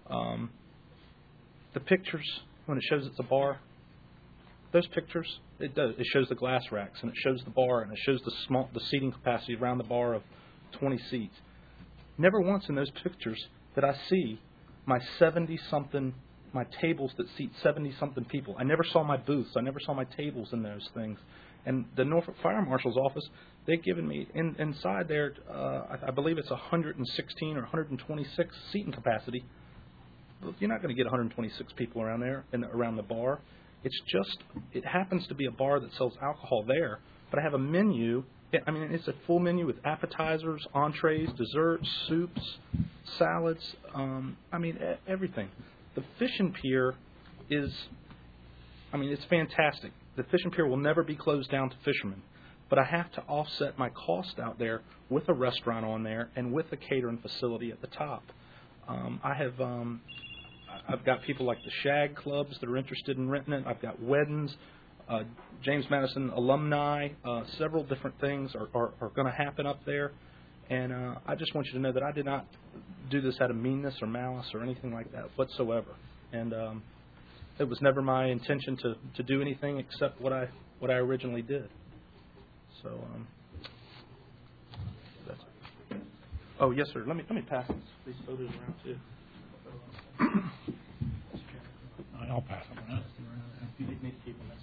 The pictures, when it shows it's a bar, those pictures, it shows the glass racks, and it shows the bar, and it shows the seating capacity around the bar of 20 seats. Never once in those pictures did I see my tables that seat 70-something people. I never saw my booths. I never saw my tables in those things. And the Norfolk Fire Marshal's office, they've given me, inside there, I believe it's 116 or 126 seating capacity. You're not going to get 126 people around there and around the bar. It happens to be a bar that sells alcohol there, but I have a menu. I mean, it's a full menu with appetizers, entrees, desserts, soups, salads. Everything. The fishing pier it's fantastic. The fishing pier will never be closed down to fishermen, but I have to offset my cost out there with a restaurant on there and with a catering facility at the top. I've got people like the Shag clubs that are interested in renting it. I've got weddings, James Madison alumni. Several different things are going to happen up there. And I just want you to know that I did not do this out of meanness or malice or anything like that whatsoever. And it was never my intention to do anything except what I originally did. So, that's it. Oh yes, sir. Let me pass these photos around too. I'll pass them around. You need to keep them. That's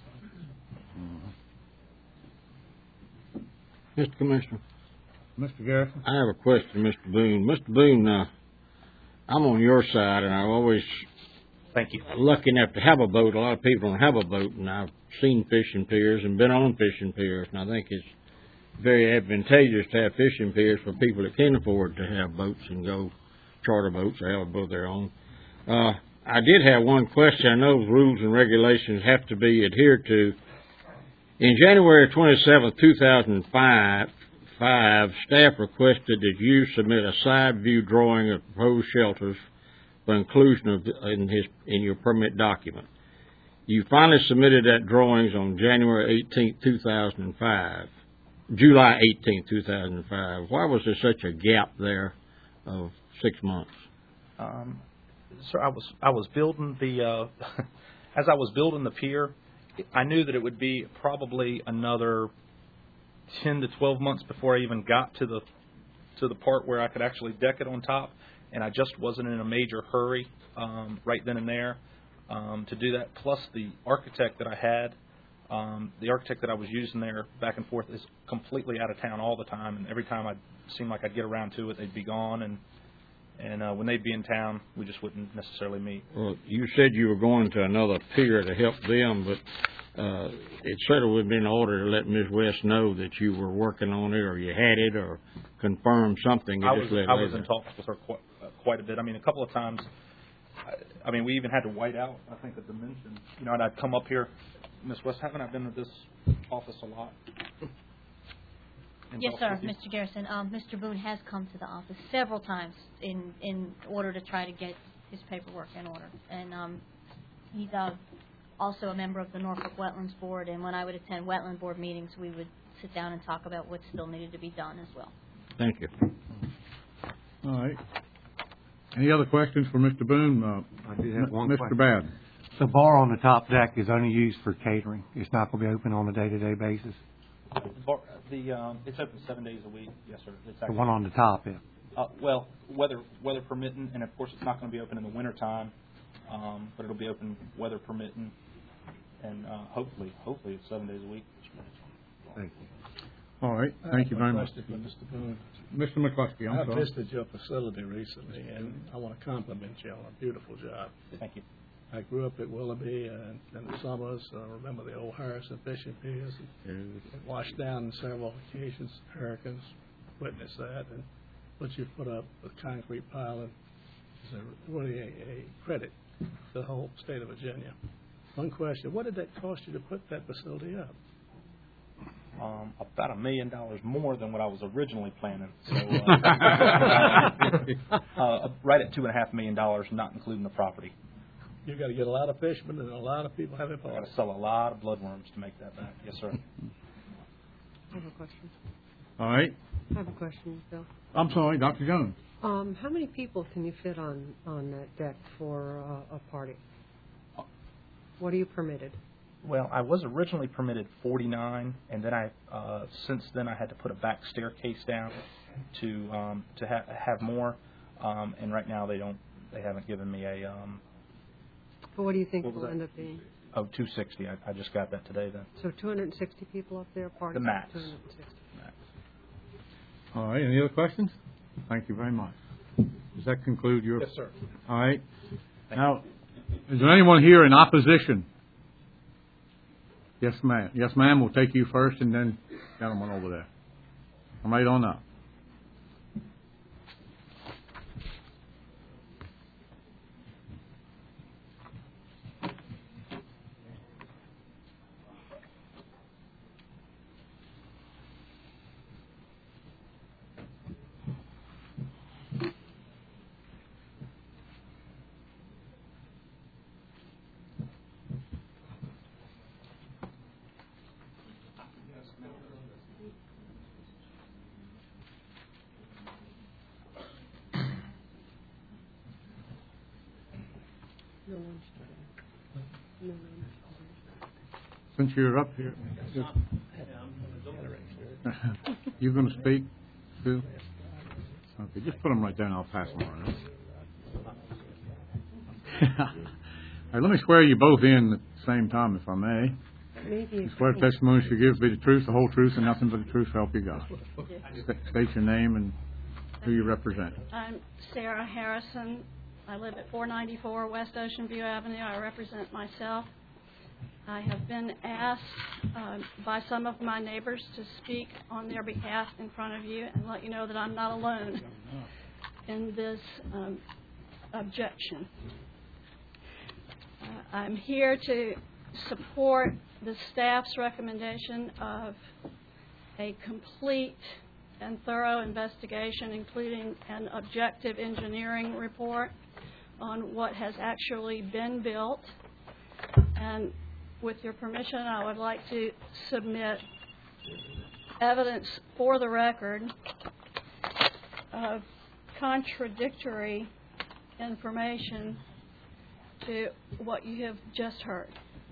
fine. Mr. Commissioner. Mr. Garrison? I have a question, Mr. Boone. Mr. Boone, I'm on your side, and I've always Thank you. Lucky enough to have a boat. A lot of people don't have a boat, and I've seen fishing piers and been on fishing piers, and I think it's very advantageous to have fishing piers for people that can afford to have boats and go charter boats or have a boat of their own. I did have one question. I know rules and regulations have to be adhered to. In January 27, 2005, staff requested that you submit a side view drawing of proposed shelters for inclusion in your permit document. You finally submitted that drawings on January 18, 2005. July 18, 2005. Why was there such a gap there of 6 months? Sir, I was building the as I was building the pier, I knew that it would be probably another 10 to 12 months before I even got to the part where I could actually deck it on top, and I just wasn't in a major hurry right then and there to do that. Plus, the architect that I had The architect that I was using there back and forth is completely out of town all the time, and every time I seemed like I'd get around to it, they'd be gone, and when they'd be in town, we just wouldn't necessarily meet. Well, you said you were going to another pier to help them, but it certainly would have been in order to let Ms. West know that you were working on it, or you had it, or confirm something. I was in talks with her quite a bit. I mean, a couple of times. I mean, we even had to white out, I think, a dimension. And I'd come up here, Ms. West, haven't I been to this office a lot? Yes, sir, Mr. Garrison. Mr. Boone has come to the office several times in order to try to get his paperwork in order. And he's also a member of the Norfolk Wetlands Board, and when I would attend Wetland Board meetings, we would sit down and talk about what still needed to be done as well. Thank you. All right. Any other questions for Mr. Boone? I do have one Mr. question. Badd. The bar on the top deck is only used for catering. It's not going to be open on a day-to-day basis. It's open 7 days a week. Yes, sir. It's The one on the top, yeah. Well, weather permitting, and of course it's not going to be open in the wintertime, but it'll be open weather permitting, and hopefully it's 7 days a week. Thank you. All right. Thank you very much. Question for Mr. Boone. Mr. McCluskey, I'm I sorry. visited your facility recently, and I want to compliment you on a beautiful job. Thank you. I grew up at Willoughby, and in the summers, I remember the old Harrison fishing piers. It washed down on several occasions. Hurricanes witnessed that, and what you put up with concrete piling is really a credit to the whole state of Virginia. One question: what did that cost you to put that facility up? About $1 million more than what I was originally planning. So, right at $2.5 million, not including the property. You got to get a lot of fishermen and a lot of people having I parties. got to sell a lot of bloodworms to make that back. Yes, sir. I have a question. All right. I have a question, Bill. I'm sorry, Dr. Jones. How many people can you fit on that deck for a party? What are you permitted? Well, I was originally permitted 49, and then since then I had to put a back staircase down to have more, and right now they haven't given me a. What do you think will end up being? 260. I just got that today then. So 260 people up there partying? The max. 260. Max. All right. Any other questions? Thank you very much. Does that conclude your? Yes, sir. All right. Now, is there anyone here in opposition? Yes, ma'am. Yes, ma'am. We'll take you first, and then gentleman over there. Come right on up. Since you're up here, you going to speak, Sue? Okay, just put them right there and I'll pass them around. All right, let me swear you both in at the same time, if I may. You swear testimony you give be the truth, the whole truth, and nothing but the truth, so help you God. State your name and who you represent. I'm Sarah Harrison. I live at 494 West Ocean View Avenue. I represent myself. I have been asked by some of my neighbors to speak on their behalf in front of you and let you know that I'm not alone in this objection. I'm here to support the staff's recommendation of a complete and thorough investigation, including an objective engineering report on what has actually been built. And with your permission, I would like to submit evidence for the record of contradictory information to what you have just heard.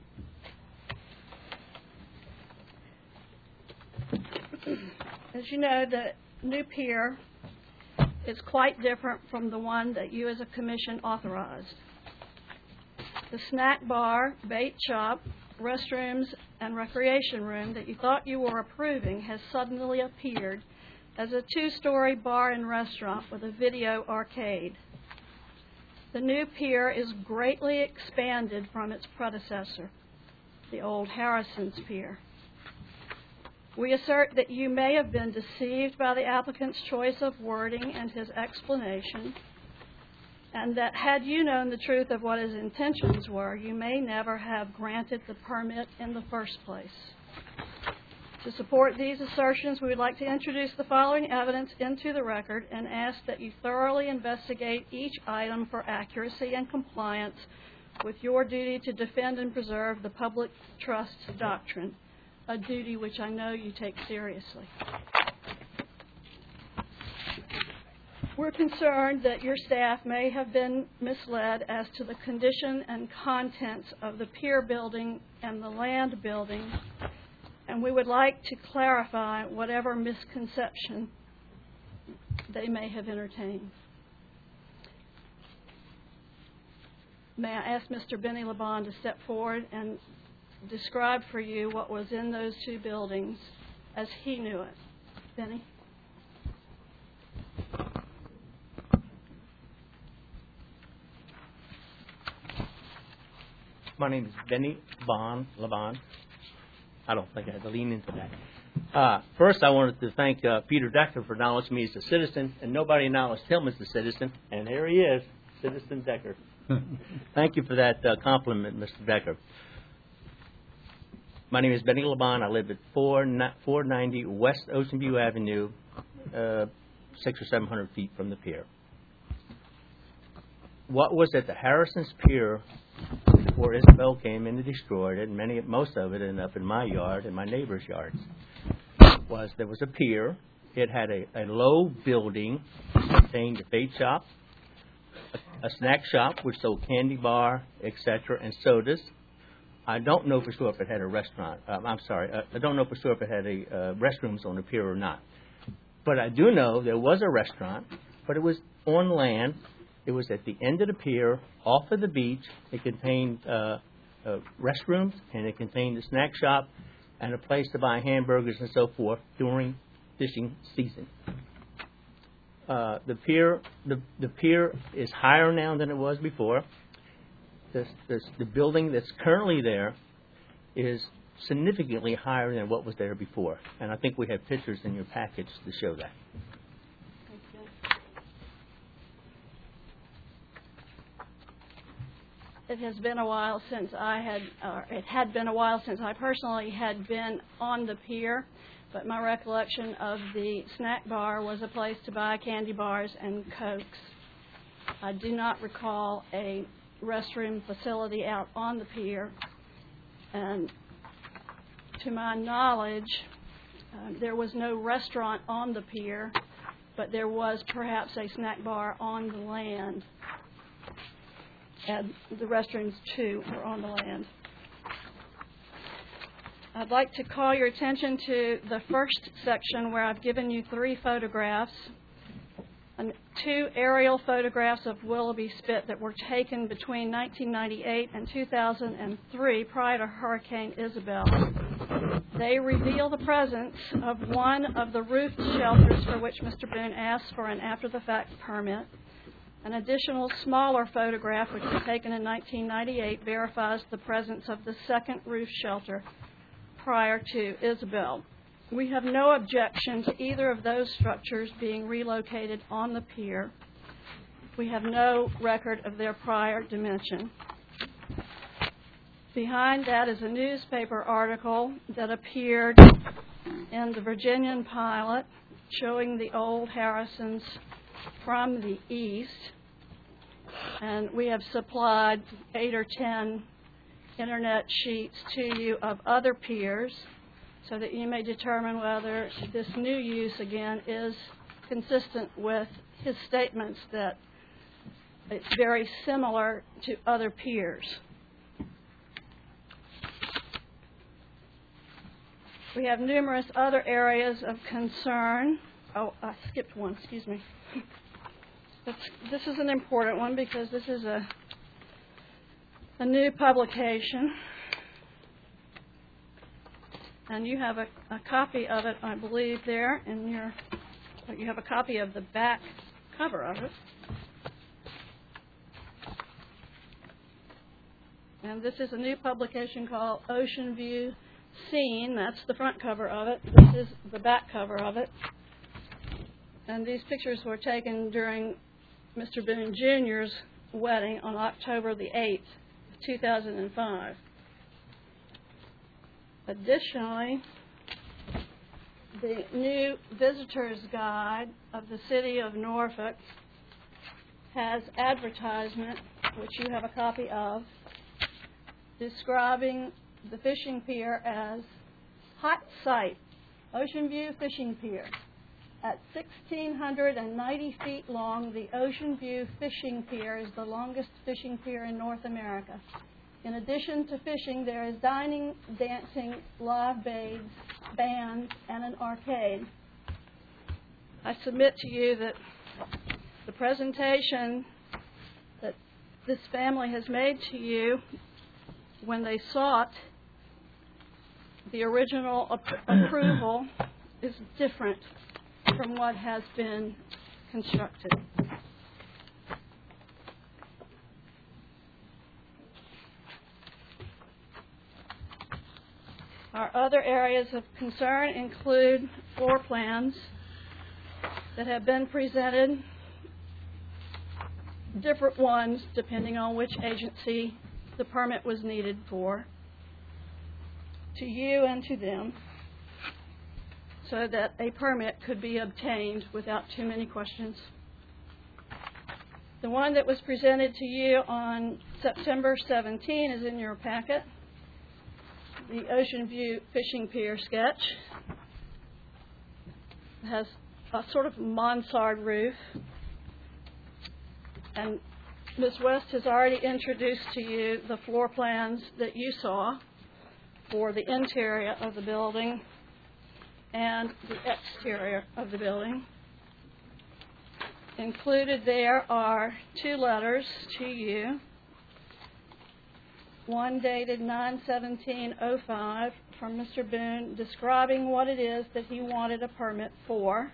As you know, the new pier is quite different from the one that you as a commission authorized. The snack bar, bait shop, restrooms, and recreation room that you thought you were approving has suddenly appeared as a 2-story bar and restaurant with a video arcade. The new pier is greatly expanded from its predecessor, the old Harrison's Pier. We assert that you may have been deceived by the applicant's choice of wording and his explanation, and that had you known the truth of what his intentions were, you may never have granted the permit in the first place. To support these assertions, we would like to introduce the following evidence into the record and ask that you thoroughly investigate each item for accuracy and compliance with your duty to defend and preserve the public trust doctrine, a duty which I know you take seriously. We're concerned that your staff may have been misled as to the condition and contents of the pier building and the land building, and we would like to clarify whatever misconception they may have entertained. May I ask Mr. Benny LeBon to step forward and describe for you what was in those 2 buildings as he knew it. Benny? My name is Benny LeBon. I don't think I had to lean into that. First, I wanted to thank Peter Decker for acknowledging me as a citizen, and nobody acknowledged him as a citizen, and here he is, Citizen Decker. Thank you for that compliment, Mr. Decker. My name is Benny LeBon. I live at 490 West Ocean View Avenue, 600 or 700 feet from the pier. What was at the Harrison's Pier before Isabel came in and destroyed it, and most of it ended up in my yard and my neighbor's yards, there was a pier. It had a low building that contained a bait shop, a snack shop which sold candy bar, etc., and sodas. I don't know for sure if it had a restaurant. I don't know for sure if it had restrooms on the pier or not. But I do know there was a restaurant, but it was on land. It was at the end of the pier, off of the beach. It contained restrooms, and it contained a snack shop and a place to buy hamburgers and so forth during fishing season. The pier is higher now than it was before. The building that's currently there is significantly higher than what was there before, and I think we have pictures in your package to show that. It has been a while since it had been a while since I personally had been on the pier, but my recollection of the snack bar was a place to buy candy bars and Cokes. I do not recall a restroom facility out on the pier, and to my knowledge, there was no restaurant on the pier, but there was perhaps a snack bar on the land. And the restrooms, too, were on the land. I'd like to call your attention to the first section where I've given you 3 photographs. 2 aerial photographs of Willoughby Spit that were taken between 1998 and 2003 prior to Hurricane Isabel. They reveal the presence of one of the roofed shelters for which Mr. Boone asked for an after-the-fact permit. An additional smaller photograph, which was taken in 1998, verifies the presence of the second roof shelter prior to Isabel. We have no objection to either of those structures being relocated on the pier. We have no record of their prior dimension. Behind that is a newspaper article that appeared in the Virginian Pilot showing the old Harrisons from the east, and we have supplied 8 or 10 internet sheets to you of other piers so that you may determine whether this new use again is consistent with his statements that it's very similar to other piers. We have numerous other areas of concern. Oh, I skipped one, excuse me. This is an important one because this is a new publication. And you have a copy of it, I believe, there in you have a copy of the back cover of it. And this is a new publication called Ocean View Scene. That's the front cover of it. This is the back cover of it. And these pictures were taken during Mr. Boone Jr.'s wedding on October the 8th, 2005. Additionally, the new visitor's guide of the City of Norfolk has advertisement, which you have a copy of, describing the fishing pier as hot site, Ocean View Fishing Pier. At 1,690 feet long, the Ocean View Fishing Pier is the longest fishing pier in North America. In addition to fishing, there is dining, dancing, live bands, and an arcade. I submit to you that the presentation that this family has made to you when they sought the original approval is different from what has been constructed. Our other areas of concern include floor plans that have been presented, different ones depending on which agency the permit was needed for, to you and to them, so that a permit could be obtained without too many questions. The one that was presented to you on September 17 is in your packet, the Ocean View Fishing Pier sketch. It has a sort of mansard roof, and Ms. West has already introduced to you the floor plans that you saw for the interior of the building and the exterior of the building. Included there are two letters to you, one dated 9/17/05 from Mr. Boone describing what it is that he wanted a permit for,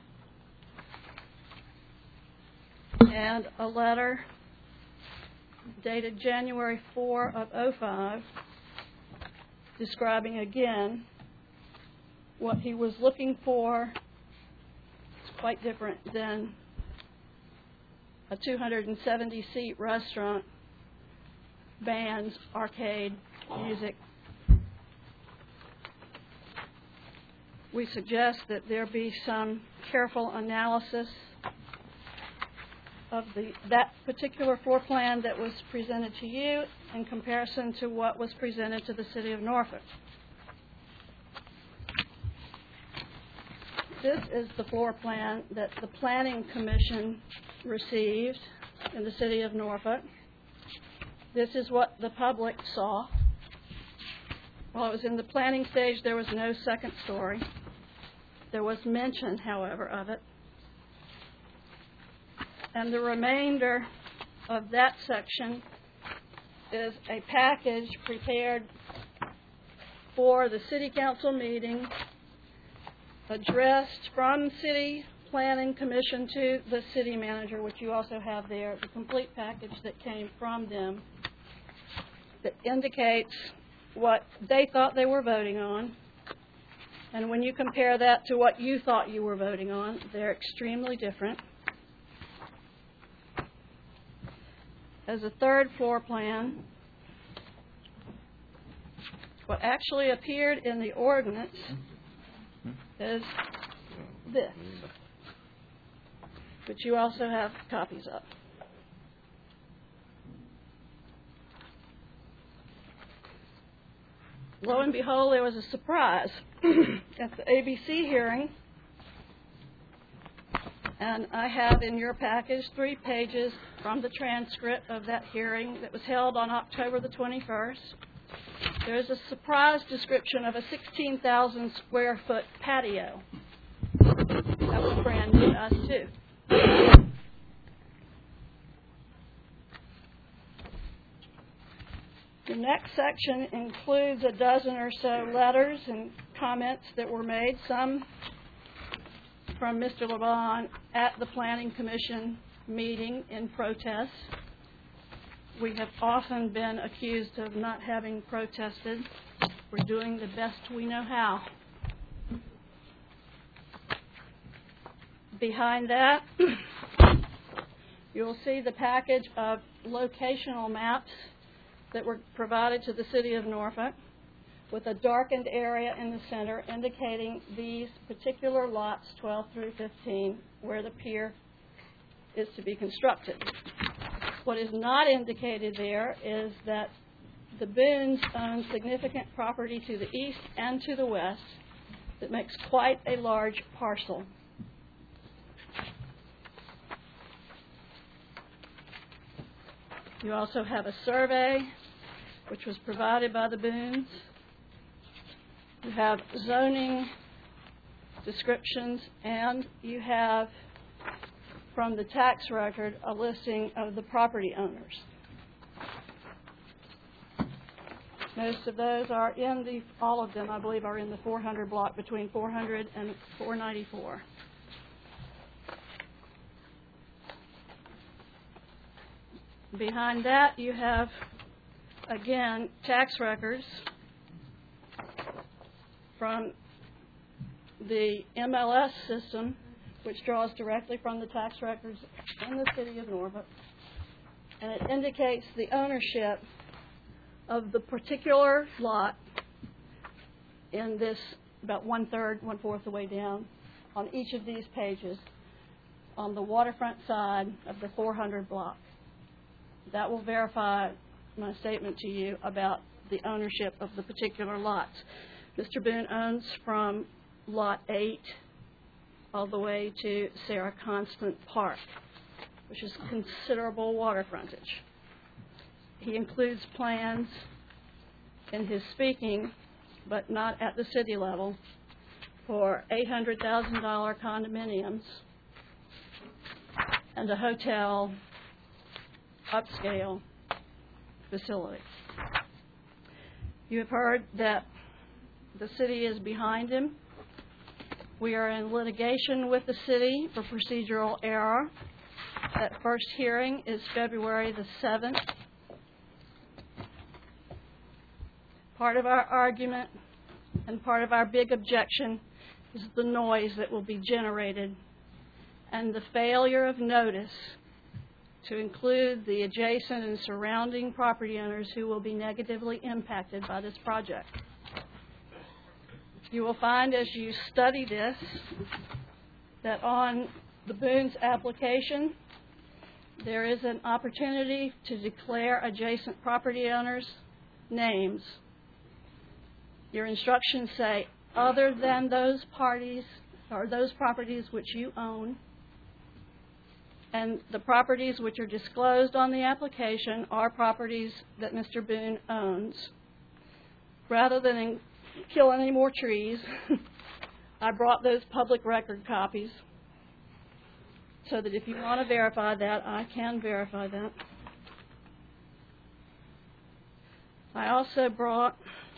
and a letter dated January 4/05 describing again what he was looking for. It's quite different than a 270-seat restaurant, bands, arcade, music. We suggest that there be some careful analysis of that particular floor plan that was presented to you in comparison to what was presented to the City of Norfolk. This is the floor plan that the Planning Commission received in the City of Norfolk. This is what the public saw. While it was in the planning stage, there was no second story. There was mention, however, of it. And the remainder of that section is a package prepared for the City Council meeting, addressed from City Planning Commission to the City Manager, which you also have there, the complete package that came from them that indicates what they thought they were voting on. And when you compare that to what you thought you were voting on, they're extremely different. As a third floor plan, what actually appeared in the ordinance is this, which you also have copies of. Lo and behold, there was a surprise at the ABC hearing, and I have in your package 3 pages from the transcript of that hearing that was held on October the 21st. There is a surprise description of a 16,000 square foot patio. That was brand new to us too. The next section includes a dozen or so letters and comments that were made, some from Mr. Levon at the Planning Commission meeting in protest. We have often been accused of not having protested. We're doing the best we know how. Behind that, you'll see the package of locational maps that were provided to the City of Norfolk, with a darkened area in the center indicating these particular lots, 12 through 15, where the pier is to be constructed. What is not indicated there is that the Boones own significant property to the east and to the west that makes quite a large parcel. You also have a survey which was provided by the Boones. You have zoning descriptions, and you have, from the tax record, a listing of the property owners. Most of those are in all of them, I believe, are in the 400 block, between 400 and 494. Behind that, you have, again, tax records from the MLS system, which draws directly from the tax records in the City of Norfolk, and it indicates the ownership of the particular lot in this, about 1/3, 1/4 the way down, on each of these pages, on the waterfront side of the 400 block. That will verify my statement to you about the ownership of the particular lots. Mr. Boone owns from Lot 8 all the way to Sarah Constant Park, which is considerable water frontage. He includes plans in his speaking, but not at the city level, for $800,000 condominiums and a hotel upscale facility. You have heard that the city is behind him. We are in litigation with the city for procedural error. That first hearing is February the 7th. Part of our argument and part of our big objection is the noise that will be generated and the failure of notice to include the adjacent and surrounding property owners who will be negatively impacted by this project. You will find as you study this that on the Boone's application there is an opportunity to declare adjacent property owners' names. Your instructions say, other than those parties or those properties which you own, and the properties which are disclosed on the application are properties that Mr. Boone owns. Rather than kill any more trees, I brought those public record copies so that if you want to verify that, I can verify that. I also brought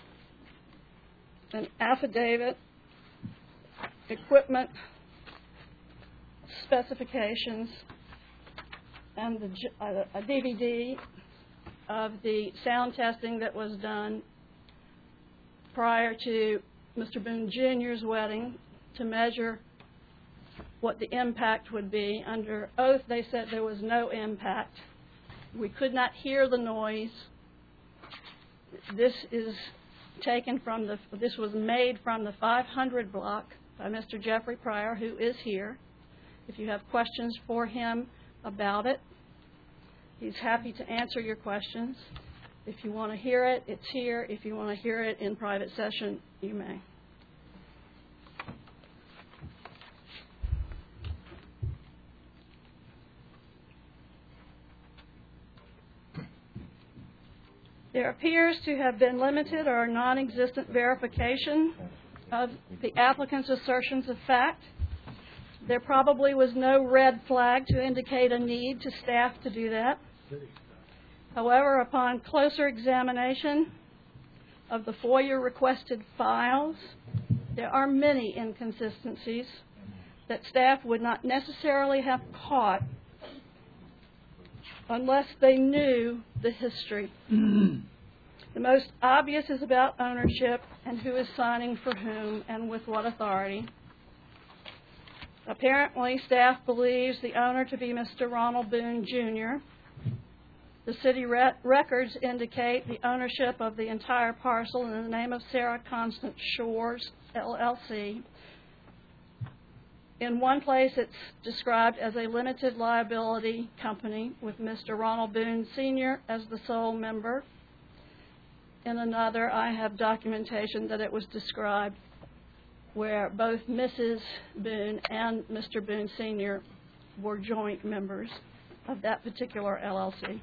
an affidavit, equipment specifications, and a DVD of the sound testing that was done prior to Mr. Boone Jr.'s wedding to measure what the impact would be. Under oath, they said there was no impact. We could not hear the noise. This was made from the 500 block by Mr. Jeffrey Pryor, who is here. If you have questions for him about it, he's happy to answer your questions. If you want to hear it, it's here. If you want to hear it in private session, you may. There appears to have been limited or non-existent verification of the applicant's assertions of fact. There probably was no red flag to indicate a need to staff to do that. However, upon closer examination of the FOIA requested files There are many inconsistencies that staff would not necessarily have caught unless they knew the history. The most obvious is about ownership and who is signing for whom and with what authority. Apparently, staff believes the owner to be Mr. Ronald Boone, Jr. The city records indicate the ownership of the entire parcel in the name of Sarah Constance Shores, LLC. In one place, it's described as a limited liability company with Mr. Ronald Boone, Sr. as the sole member. In another, I have documentation that it was described where both Mrs. Boone and Mr. Boone, Sr. were joint members of that particular LLC.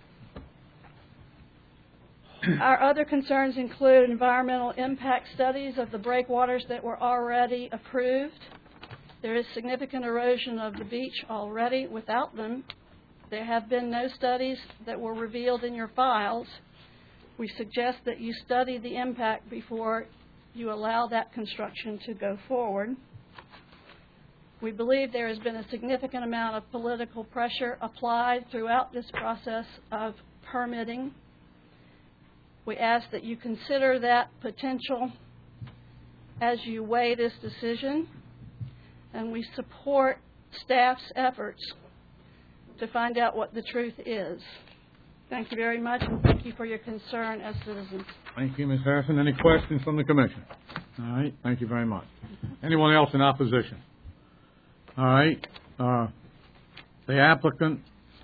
Our other concerns include environmental impact studies of the breakwaters that were already approved. There is significant erosion of the beach already without them. There have been no studies that were revealed in your files. We suggest that you study the impact before you allow that construction to go forward. We believe there has been a significant amount of political pressure applied throughout this process of permitting. We ask that you consider that potential as you weigh this decision, and we support staff's efforts to find out what the truth is. Thank you very much, and thank you for your concern as citizens. Thank you, Ms. Harrison. Any questions from the Commission? All right. Thank you very much. Anyone else in opposition? All right. The applicant.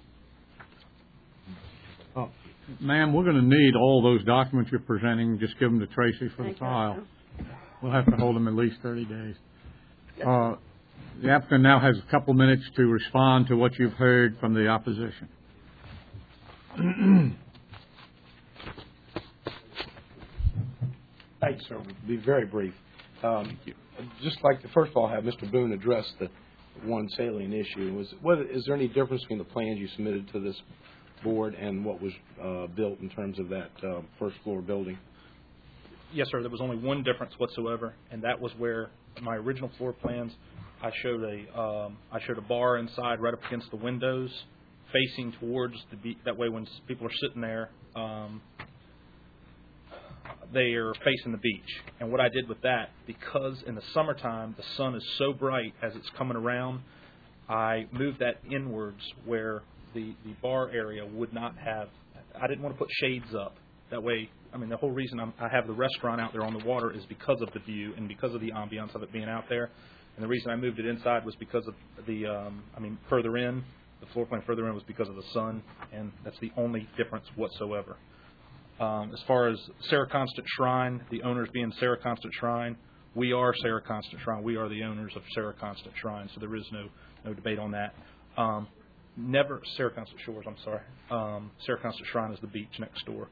Ma'am, we're going to need all those documents you're presenting. Just give them to Tracy for the file. We'll have to hold them at least 30 days. The applicant now has a couple minutes to respond to what you've heard from the opposition. Thanks, sir. We'll be very brief. Just like to first of all have Mr. Boone address the one salient issue. Is there any difference between the plans you submitted to this board and what was built in terms of that first floor building? Yes, sir. There was only one difference whatsoever, and that was where my original floor plans, I showed a bar inside right up against the windows, facing towards the beach. That way, when people are sitting there, they are facing the beach. And what I did with that, because in the summertime the sun is so bright as it's coming around, I moved that inwards where the bar area would not have. I didn't want to put shades up. That way, I mean, the whole reason I have the restaurant out there on the water is because of the view and because of the ambiance of it being out there. And the reason I moved it inside was because of the, further in, the floor plan further in was because of the sun, and that's the only difference whatsoever. As far as Sarah Constant Shrine, the owners being Sarah Constant Shrine, we are Sarah Constant Shrine. We are the owners of Sarah Constant Shrine, so there is no debate on that. Never Sarah Constant Shores, I'm sorry. Sarah Constant Shrine is the beach next door.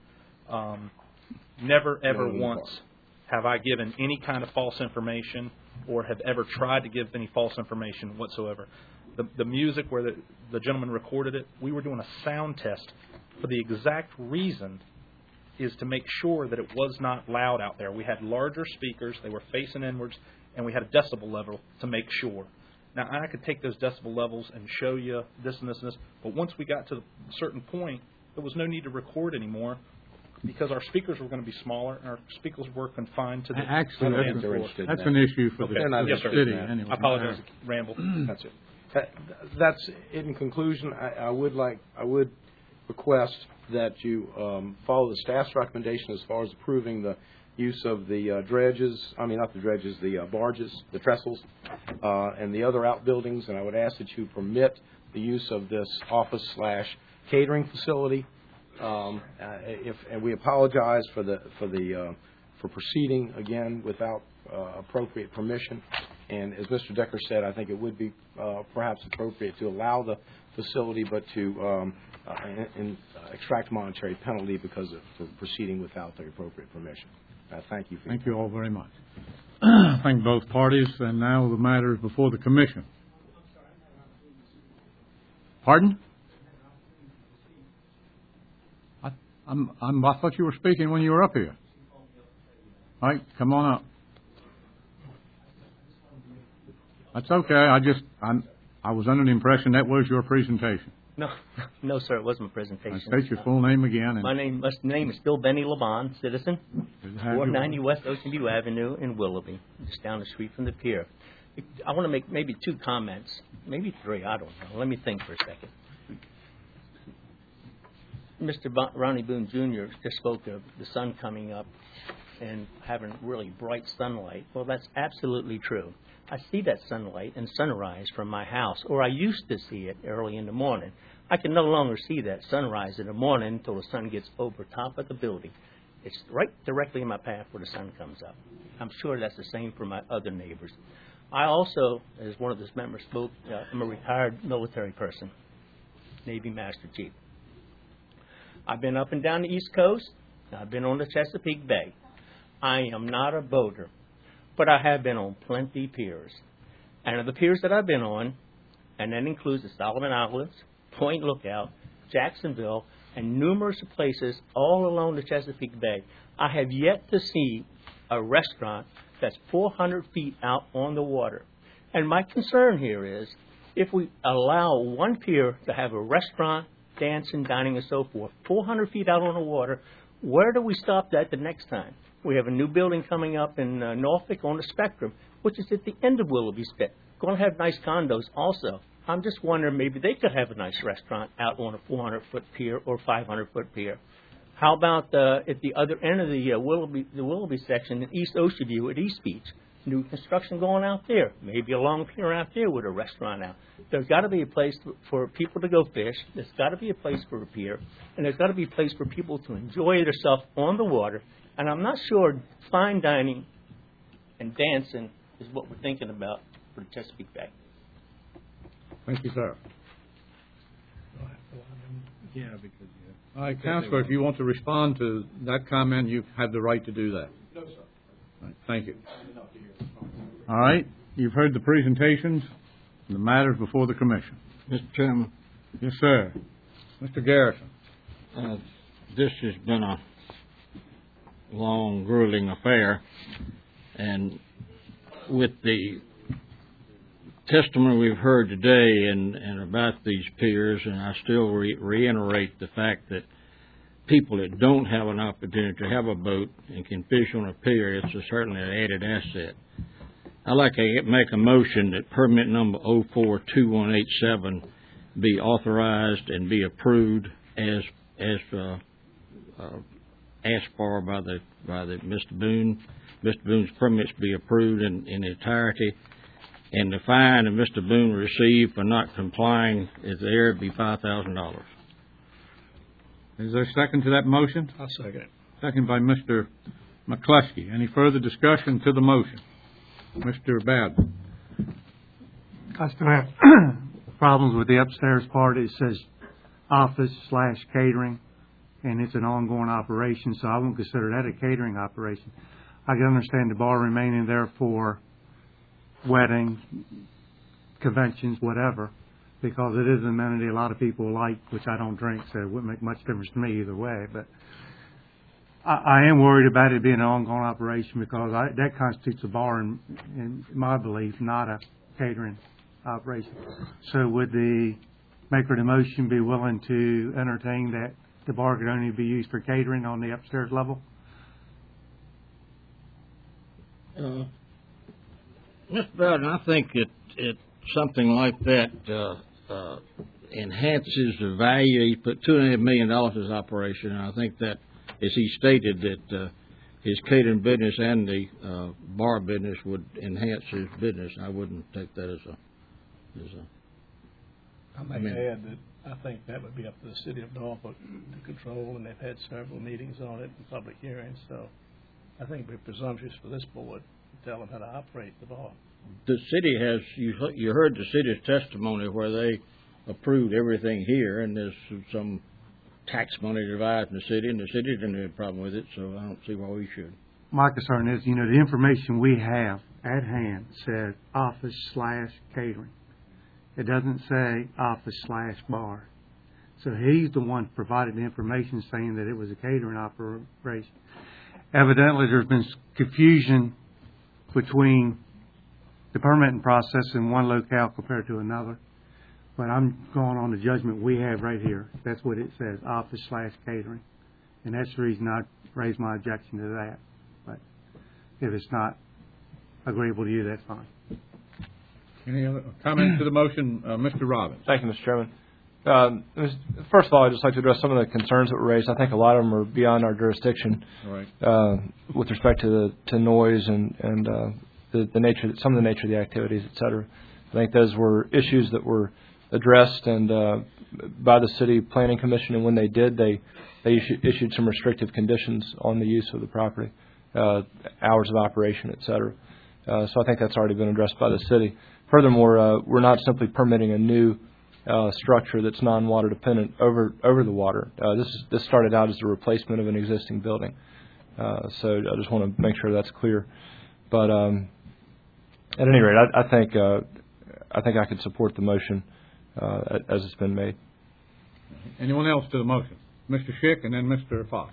Never, ever once have I given any kind of false information or have ever tried to give any false information whatsoever. The music where the gentleman recorded it, we were doing a sound test for the exact reason is to make sure that it was not loud out there. We had larger speakers, they were facing inwards, and we had a decibel level to make sure. Now, I could take those decibel levels and show you this and this and this, but once we got to a certain point, there was no need to record anymore because our speakers were going to be smaller and our speakers were confined to the... Actually, that's an issue for the city. Anyway. I apologize, ramble. That's it. That's it. In conclusion, I would request that you follow the staff's recommendation as far as approving the use of the dredges. I mean, not the dredges, the barges, the trestles, and the other outbuildings. And I would ask that you permit the use of this office/catering facility. And we apologize for proceeding again without appropriate permission. And as Mr. Decker said, I think it would be perhaps appropriate to allow the facility, but to extract monetary penalty for proceeding without the appropriate permission. Thank you. Thank you all very much. Thank both parties. And now the matter is before the Commission. Pardon? I thought you were speaking when you were up here. All right, come on up. That's okay. I was under the impression that was your presentation. No, sir, it wasn't a presentation. State your full name again. My name is still Benny Laban, citizen, 490 West Ocean View Avenue in Willoughby, just down the street from the pier. I want to make maybe 2 comments, maybe 3, I don't know. Let me think for a second. Mr. Ronnie Boone Jr. just spoke of the sun coming up and having really bright sunlight. Well, that's absolutely true. I see that sunlight and sunrise from my house, or I used to see it early in the morning. I can no longer see that sunrise in the morning until the sun gets over top of the building. It's right directly in my path where the sun comes up. I'm sure that's the same for my other neighbors. I also, as one of those members spoke, I'm a retired military person, Navy Master Chief. I've been up and down the East Coast. I've been on the Chesapeake Bay. I am not a boater, but I have been on plenty piers. And of the piers that I've been on, and that includes the Solomon Islands, Point Lookout, Jacksonville, and numerous places all along the Chesapeake Bay, I have yet to see a restaurant that's 400 feet out on the water. And my concern here is, if we allow one pier to have a restaurant, dancing, dining, and so forth, 400 feet out on the water, where do we stop that the next time? We have a new building coming up in Norfolk on the Spectrum, which is at the end of Willoughby Spit. Going to have nice condos also. I'm just wondering maybe they could have a nice restaurant out on a 400-foot pier or 500-foot pier. How about at the other end of the Willoughby section in East Ocean View at East Beach? New construction going out there. Maybe a long pier out there with a restaurant out. There's got to be a place for people to go fish. There's got to be a place for a pier. And there's got to be a place for people to enjoy themselves on the water. And I'm not sure fine dining and dancing is what we're thinking about for the Chesapeake Bay. Thank you, sir. Yeah, because all right, Counselor, if you want to respond to that comment, you have the right to do that. No, sir. All right, thank you. All right, you've heard the presentations, the matters before the Commission. Mr. Chairman. Yes, sir. Mr. Garrison. This has been a long, grueling affair, and with the testimony we've heard today and about these piers, and I still reiterate the fact that people that don't have an opportunity to have a boat and can fish on a pier, it's certainly an added asset. I'd like to make a motion that permit number 042187 be authorized and be approved as asked for by the Mr. Boone. Mr. Boone's permits be approved in entirety, and the fine that Mr. Boone received for not complying is there be $5,000. Is there a second to that motion? I'll second it. Second by Mr. McCluskey. Any further discussion to the motion? Mr. Bowden. I still have problems with the upstairs part. It says office/catering, and it's an ongoing operation, so I won't consider that a catering operation. I can understand the bar remaining there for weddings, conventions, whatever, because it is an amenity a lot of people like, which I don't drink, so it wouldn't make much difference to me either way. But I am worried about it being an ongoing operation because that constitutes a bar, in my belief, not a catering operation. So would the maker of the motion be willing to entertain that the bar could only be used for catering on the upstairs level? Mr. Bowden, I think it something like that enhances the value. He put $2.5 million in his operation, and I think that, as he stated, that his catering business and the bar business would enhance his business. I wouldn't take that as a. I may add that I think that would be up to the city of Norfolk to control, and they've had several meetings on it and public hearings. So I think it would be presumptuous for this board to tell them how to operate the bar. The city has, you heard the city's testimony where they approved everything here, and there's some tax money derived from the city, and the city didn't have a problem with it, so I don't see why we should. My concern is, the information we have at hand says office/catering. It doesn't say office/bar. So he's the one who provided the information saying that it was a catering operation. Evidently, there's been confusion between the permitting process in one locale compared to another. But I'm going on the judgment we have right here. That's what it says, office/catering. And that's the reason I raised my objection to that. But if it's not agreeable to you, that's fine. Any other comments to the motion? Mr. Robbins. Thank you, Mr. Chairman. First of all, I'd just like to address some of the concerns that were raised. I think a lot of them are beyond our jurisdiction. Right. With respect to noise and the nature, some of the nature of the activities, et cetera. I think those were issues that were addressed and by the City Planning Commission, and when they did, they issued some restrictive conditions on the use of the property, hours of operation, et cetera. So I think that's already been addressed by the city. Furthermore, we're not simply permitting a new structure that's non-water dependent over the water. This started out as a replacement of an existing building. So I just want to make sure that's clear. But at any rate, I think I could support the motion as it's been made. Anyone else to the motion? Mr. Schick and then Mr. Fox.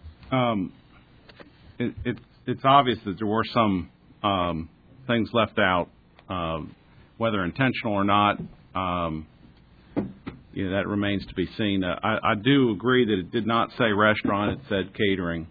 It's obvious that there were some things left out, whether intentional or not. That remains to be seen. I do agree that it did not say restaurant; it said catering.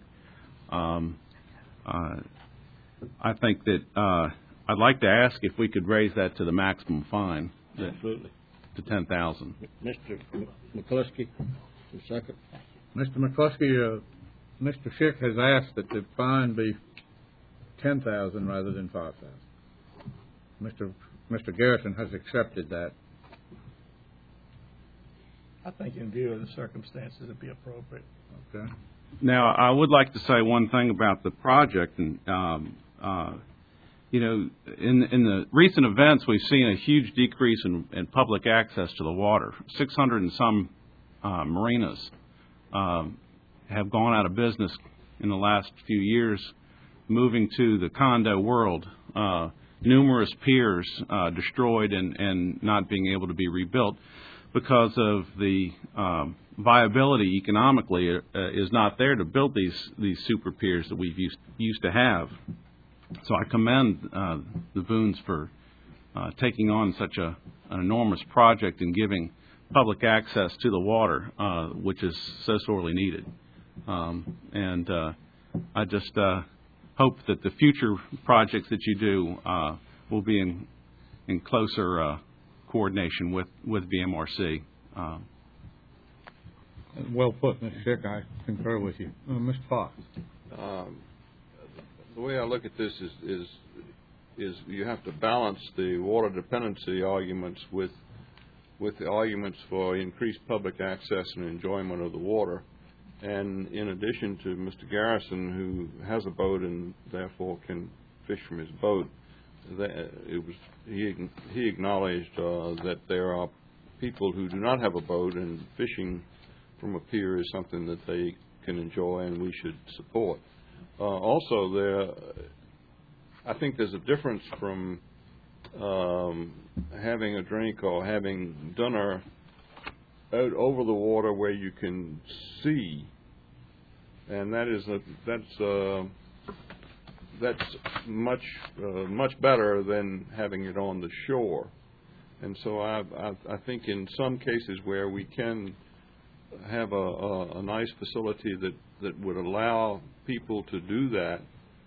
I think that I'd like to ask if we could raise that to the maximum fine. Absolutely. To $10,000. Mr. McCluskey, second. Mr. McCluskey, Mr. Schick has asked that the fine be $10,000 rather than $5,000. Mr. Garrison has accepted that. I think in view of the circumstances, it'd be appropriate. Okay. Now, I would like to say one thing about the project, and in the recent events, we've seen a huge decrease in public access to the water. 600 and some marinas have gone out of business in the last few years, moving to the condo world. Numerous piers destroyed and not being able to be rebuilt because of the viability economically is not there to build these super piers that we've used to have. So I commend the Boones for taking on such an enormous project and giving public access to the water, which is so sorely needed. And I just hope that the future projects that you do will be in closer coordination with VMRC. Well put, Mr. Schick. I concur with you. Mr. Fox. The way I look at this is you have to balance the water dependency arguments with the arguments for increased public access and enjoyment of the water. And in addition to Mr. Garrison, who has a boat and therefore can fish from his boat, he acknowledged that there are people who do not have a boat, and fishing from a pier is something that they can enjoy and we should support. Also, I think there's a difference from having a drink or having dinner out over the water where you can see, and that's much better than having it on the shore. And so I think in some cases where we can have a nice facility that would allow people to do that,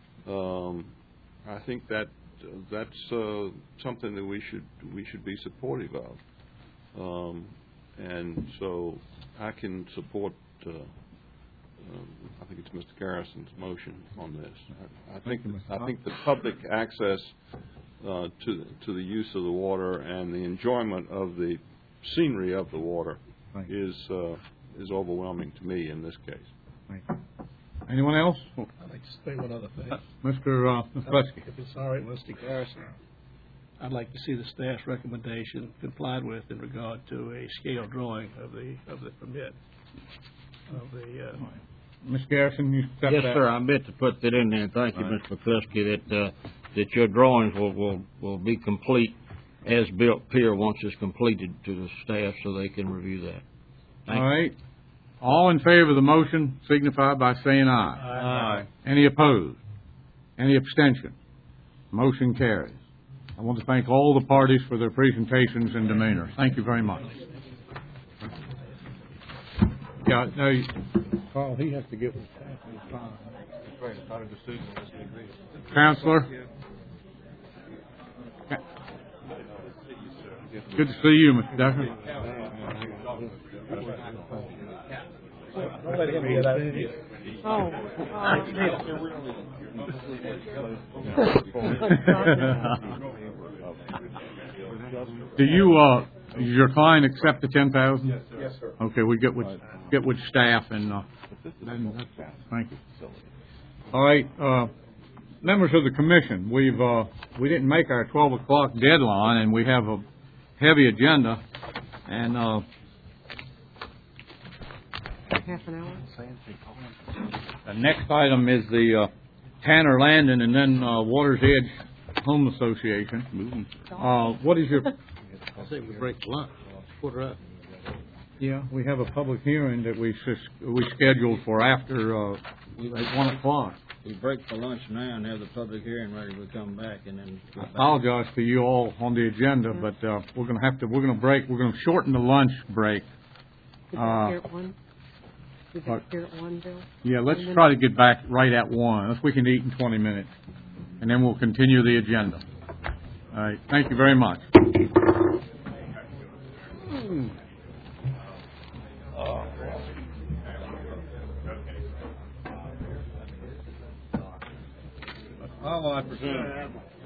I think that's something that we should be supportive of. And so I can support. I think it's Mr. Garrison's motion on this. I think the public access to the use of the water and the enjoyment of the scenery of the water is overwhelming to me in this case. Thank you. Anyone else? I'd like to say one other thing. Mr. Plesky. If it's all right, Mr. Garrison, I'd like to see the staff's recommendation complied with in regard to a scale drawing of the permit. Ms. Garrison, you accept yes, that? sir. I meant to put that in there. Thank you, Mr. McCluskey, that your drawings will be complete as built pier once it's completed to the staff so they can review that. Thank all right. All in favor of the motion signify by saying aye. Aye. Any opposed? Any abstention? Motion carries. I want to thank all the parties for their presentations and demeanor. Thank you very much. Yeah, no, Carl, he has to get with staff on the phone. Counselor? Good to see you, Mr. Decker. Do you, does your client accept the 10,000? Yes, sir. Okay, we get with staff and then thank you. All right, members of the commission, we didn't make our 12 o'clock deadline, and we have a heavy agenda, and half an hour. the next item is the Tanner Landon and then Waters Edge Home Association. What is your? I think we break lunch. Put her up. Yeah, we have a public hearing that we scheduled for after 1 o'clock. We break for lunch now and have the public hearing ready. We come back and then. I apologize to you all on the agenda, but we're going to break. We're going to shorten the lunch break. Did that hear at 1? Did that hear at 1, Bill? Yeah, let's try to get back right at 1. If we can eat in 20 minutes, and then we'll continue the agenda. All right. Thank you very much. Oh, I presume.